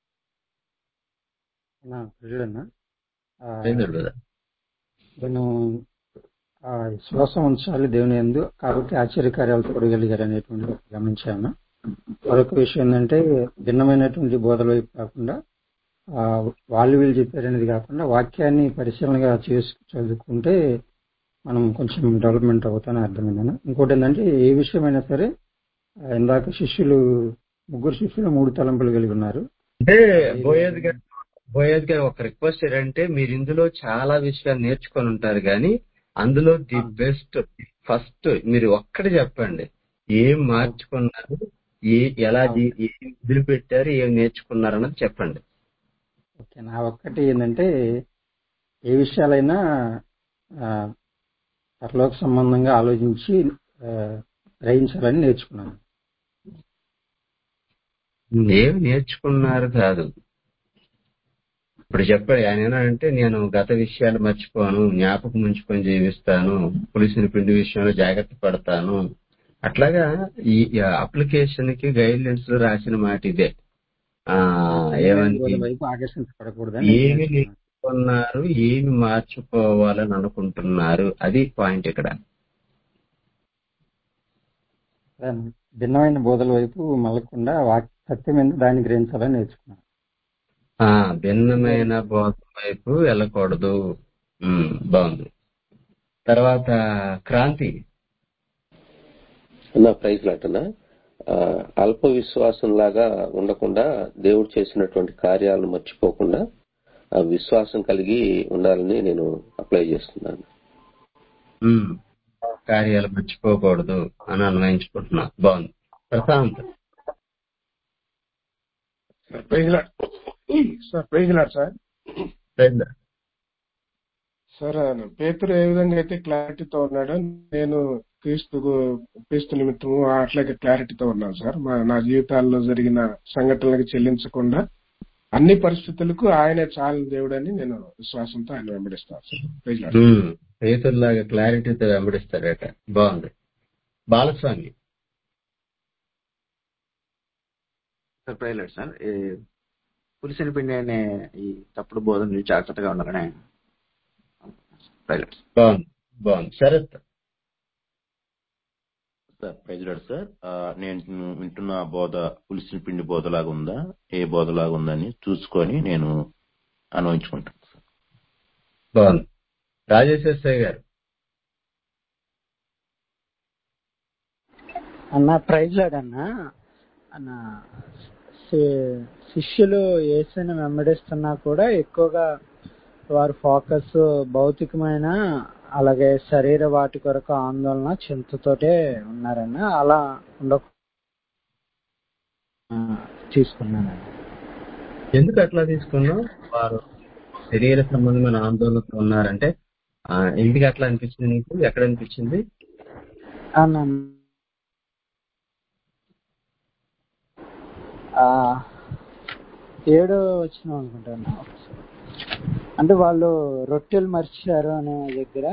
నేను విశ్వాసం ఉంచాలి దేవుని యందు, కాబట్టి ఆశ్చర్యకార్యాలు చూడగలిగారు అనేటువంటి గమనించాను. మరొక విషయం ఏంటంటే భిన్నమైనటువంటి బోధల వైపు కాకుండా వాళ్ళు వీళ్ళు చెప్పారనేది కాకుండా వాక్యాన్ని పరిశీలనగా చేసి చదువుకుంటే మనం కొంచెం డెవలప్మెంట్ అవుతానని అర్థమైందన్న. ఇంకోటి ఏంటంటే ఏ విషయమైనా సరే ఇందాక ముగ్గురు శిష్యులు 3 తలంపులు కలిగి ఉన్నారు. అంటే బోయజ్ గారు ఒక రిక్వెస్ట్ ఏంటంటే మీరు ఇందులో చాలా విషయాలు నేర్చుకొని ఉంటారు, కానీ అందులో ది బెస్ట్ ఫస్ట్ మీరు ఒక్కటి చెప్పండి. ఏం మార్చుకున్నారు, ఎలా వదిలిపెట్టారు, ఏం నేర్చుకున్నారు అన్నది చెప్పండి. ఓకే, నా ఒక్కటి ఏంటంటే ఏ విషయాలైనా పరలోక సంబంధంగా ఆలోచించి గ్రహించాలని నేర్చుకున్నాను. ఏమి నేర్చుకున్నారు కాదు, ఇప్పుడు చెప్పాడు ఆయన ఏమంటే నేను గత విషయాలు మర్చిపోను, జ్ఞాపకం ఉంచుకొని జీవిస్తాను, పులిసిన పిండి విషయంలో జాగ్రత్త పడతాను. అట్లాగా ఈ అప్లికేషన్ కి గైడ్లైన్స్ లో రాసిన మాట ఇదే. ఏమి నేర్చుకున్నారు, ఏమి మార్చుకోవాలని అనుకుంటున్నారు, అది పాయింట్ ఇక్కడ. భిన్నమైన బోధల వైపు మళ్ళకుండా సత్యం ఎందుకు దాన్ని గ్రహించాలని నేర్చుకున్నాను. భిన్నమైన బోధ వైపు వెళ్ళకూడదు. బాగుంది. తర్వాత క్రాంతి. నా ప్రైజ్ లాటనా అల్ప విశ్వాసం లాగా ఉండకుండా దేవుడు చేసినటువంటి కార్యాలను మర్చిపోకుండా ఆ విశ్వాసం కలిగి ఉండాలని నేను అప్లై చేస్తున్నాను. కార్యాలు మర్చిపోకూడదు అని అన్వయించుకుంటున్నా. బాగుంది. Prashant. Sir praise Lord sir. Sir పేతురు ఏ విధంగా అయితే క్లారిటీతో ఉన్నాడో నేను క్రీస్తు నిమిత్తము అట్లాగే క్లారిటీతో ఉన్నాను సార్. నా జీవితాల్లో జరిగిన సంఘటనలకు చెల్లించకుండా అన్ని పరిస్థితులకు ఆయనే చాలని దేవుడని నేను విశ్వాసంతో ఆయన వెంబడిస్తాను సార్. పేతురులాగా క్లారిటీతో వెంబడిస్తాడట. బాగుంది. బాలస్వామి. సార్ ప్రైజ్ సార్, పులిసిన పిండి అనే ఈ తప్పుడు బోధన నుంచి జాగ్రత్తగా ఉండాలని ప్రైజ్. బాగుంది బాగుంది. Sarath. Sir praise Lord sir. నేను వింటున్న బోధ పులిసిన పిండి బోధలాగా ఉందా, ఏ బోధలాగా ఉందని చూసుకొని నేను అన్వయించుకుంటాను సార్. బాగుంది. రాజేశ్వర గారు. అన్న ప్రైజ్ లాడ్ అన్న శిష్యులు యేసుని వెంబడిస్తున్నా కూడా ఎక్కువగా వారు ఫోకస్ భౌతికమైన అలాగే శరీర వాటి కొరకు ఆందోళన చింతతోటే ఉన్నారన్న. అలా తీసుకున్నాను. ఎందుకు అట్లా తీసుకున్నాం? వారు శరీర సంబంధమైన ఆందోళనతో ఉన్నారంటే ఎందుకు అట్లా అనిపించింది నీకు? ఎక్కడ అనిపించింది? అన్న 7వ వచనం అనుకుంటాను. అంటే వాళ్ళు రొట్టెలు మర్చారు అనే దగ్గర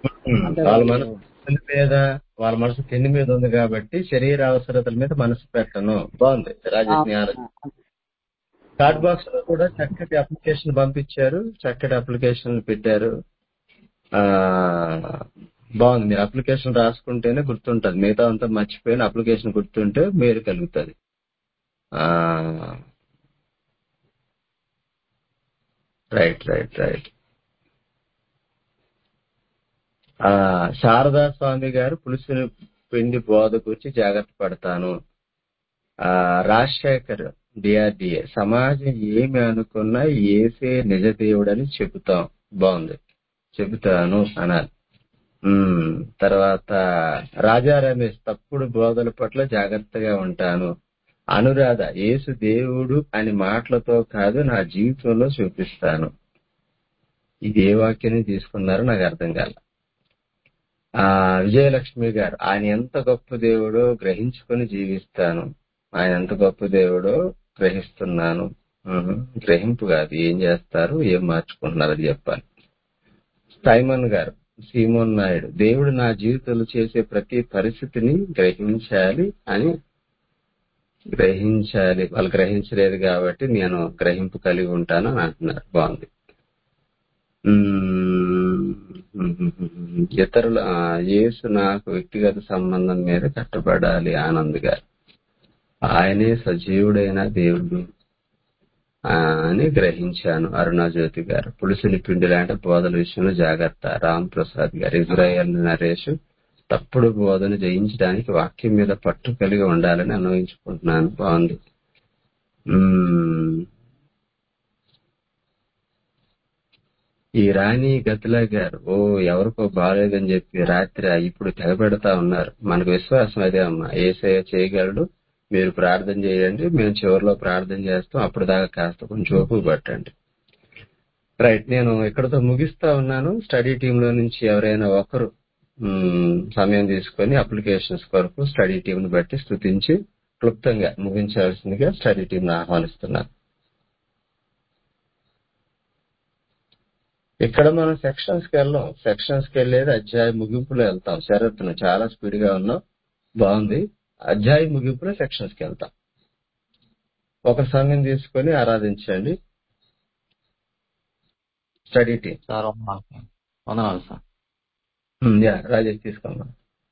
వాళ్ళ మనసు తిండి మీద ఉంది కాబట్టి శరీర అవసరతల మీద మనసు పెట్టను. బాగుంది. రాజేష్ కార్డ్ బాక్స్ లో కూడా చక్కటి అప్లికేషన్ పంపించారు, చక్కటి అప్లికేషన్ పెట్టారు. బాగుంది. మీరు అప్లికేషన్ రాసుకుంటేనే గుర్తుంటది, మిగతా అంతా మర్చిపోయిన అప్లికేషన్ గుర్తుంటే మేలు కలుగుతుంది. Right right right. Sharada Swamy గారు పులిసిన పిండి బోధ గురించి జాగ్రత్త పడతాను. రాజశేఖర్ డిఆర్డిఏ సమాజం ఏమి అనుకున్నా ఏసే నిజ దేవుడని చెబుతాం. బాగుంది. చెబుతాను అనాలి. తర్వాత రాజా రమేష్ తప్పుడు బోధల పట్ల జాగ్రత్తగా ఉంటాను. అనురాధ యేసు దేవుడు అని మాటలతో కాదు నా జీవితంలో చూపిస్తాను. ఇది ఏ వాక్యాన్ని తీసుకున్నారో నాకు అర్థం కాల. విజయలక్ష్మి గారు ఆయన ఎంత గొప్ప దేవుడో గ్రహించుకొని జీవిస్తాను. ఆయన ఎంత గొప్ప దేవుడో గ్రహిస్తున్నాను. గ్రహింపు కాదు, ఏం చేస్తారు, ఏం మార్చుకుంటున్నారు అది చెప్పాలి. సైమన్ గారు సీమోన్ నాయుడు దేవుడు నా జీవితంలో చేసే ప్రతి పరిస్థితిని గ్రహించాలి. వాళ్ళు గ్రహించలేదు కాబట్టి నేను గ్రహింపు కలిగి ఉంటాను అని అంటున్నారు. బాగుంది. ఇతరుల యేసు నాకు వ్యక్తిగత సంబంధం మీద కట్టబడాలి. ఆనంద్ గారు ఆయనే సజీవుడైన దేవుడు అని గ్రహించాను. అరుణాజ్యోతి గారు పులిసిన పిండి లాంటి బోధల విషయంలో జాగ్రత్త. రామ్ ప్రసాద్ గారు ఇజ్రాయెల్ నరేష్ తప్పుడు బోధన జయించడానికి వాక్యం మీద పట్టు కలిగి ఉండాలని అన్వయించుకుంటున్నాను. బాగుంది. ఈ రాణి గతుల గారు ఎవరికో బాగాలేదని చెప్పి రాత్రి ఇప్పుడు తెగబెడతా ఉన్నారు. మనకు విశ్వాసం అదే అమ్మా, యేసయ్య చేయగలడు, మీరు ప్రార్థన చేయండి, మేము చివరిలో ప్రార్థన చేస్తాం, అప్పుడు దాకా కాస్త కొంచెం ఓపిక పట్టండి. రైట్, నేను ఇక్కడతో ముగిస్తా ఉన్నాను. స్టడీ టీమ్ లో నుంచి ఎవరైనా ఒకరు సమయం తీసుకొని అప్లికేషన్స్ కొరకు స్టడీ టీం ను బట్టి స్తుతించి క్లుప్తంగా ముగించాల్సిందిగా స్టడీ టీం ను ఆహ్వానిస్తున్నాను. ఇక్కడ మనం సెక్షన్స్ కి వెళ్ళాం. సెక్షన్స్ కి వెళ్ళేది అధ్యాయ ముగింపులో వెళ్తాం. శరత్ను చాలా స్పీడ్ గా ఉన్నాం, బాగుంది. అధ్యాయ ముగింపులో సెక్షన్స్ కి వెళ్తాం. ఒక సమయం తీసుకొని ఆరాధించండి. Study team. వందనాలు సార్. రాజేష్ తీసుకోండి.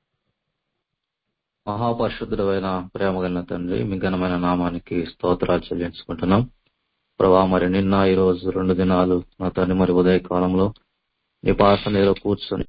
మహాపరిశుద్ధుడైన ప్రేమగల తండ్రి, మీ ఘనమైన నామానికి స్తోత్రాలు చెల్లించుకుంటున్నాం ప్రభా. మరి నిన్న ఈ రోజు 2 దినాలు నా తండ్రి మరి ఉదయ కాలంలో నీ పాసనలో కూర్చొని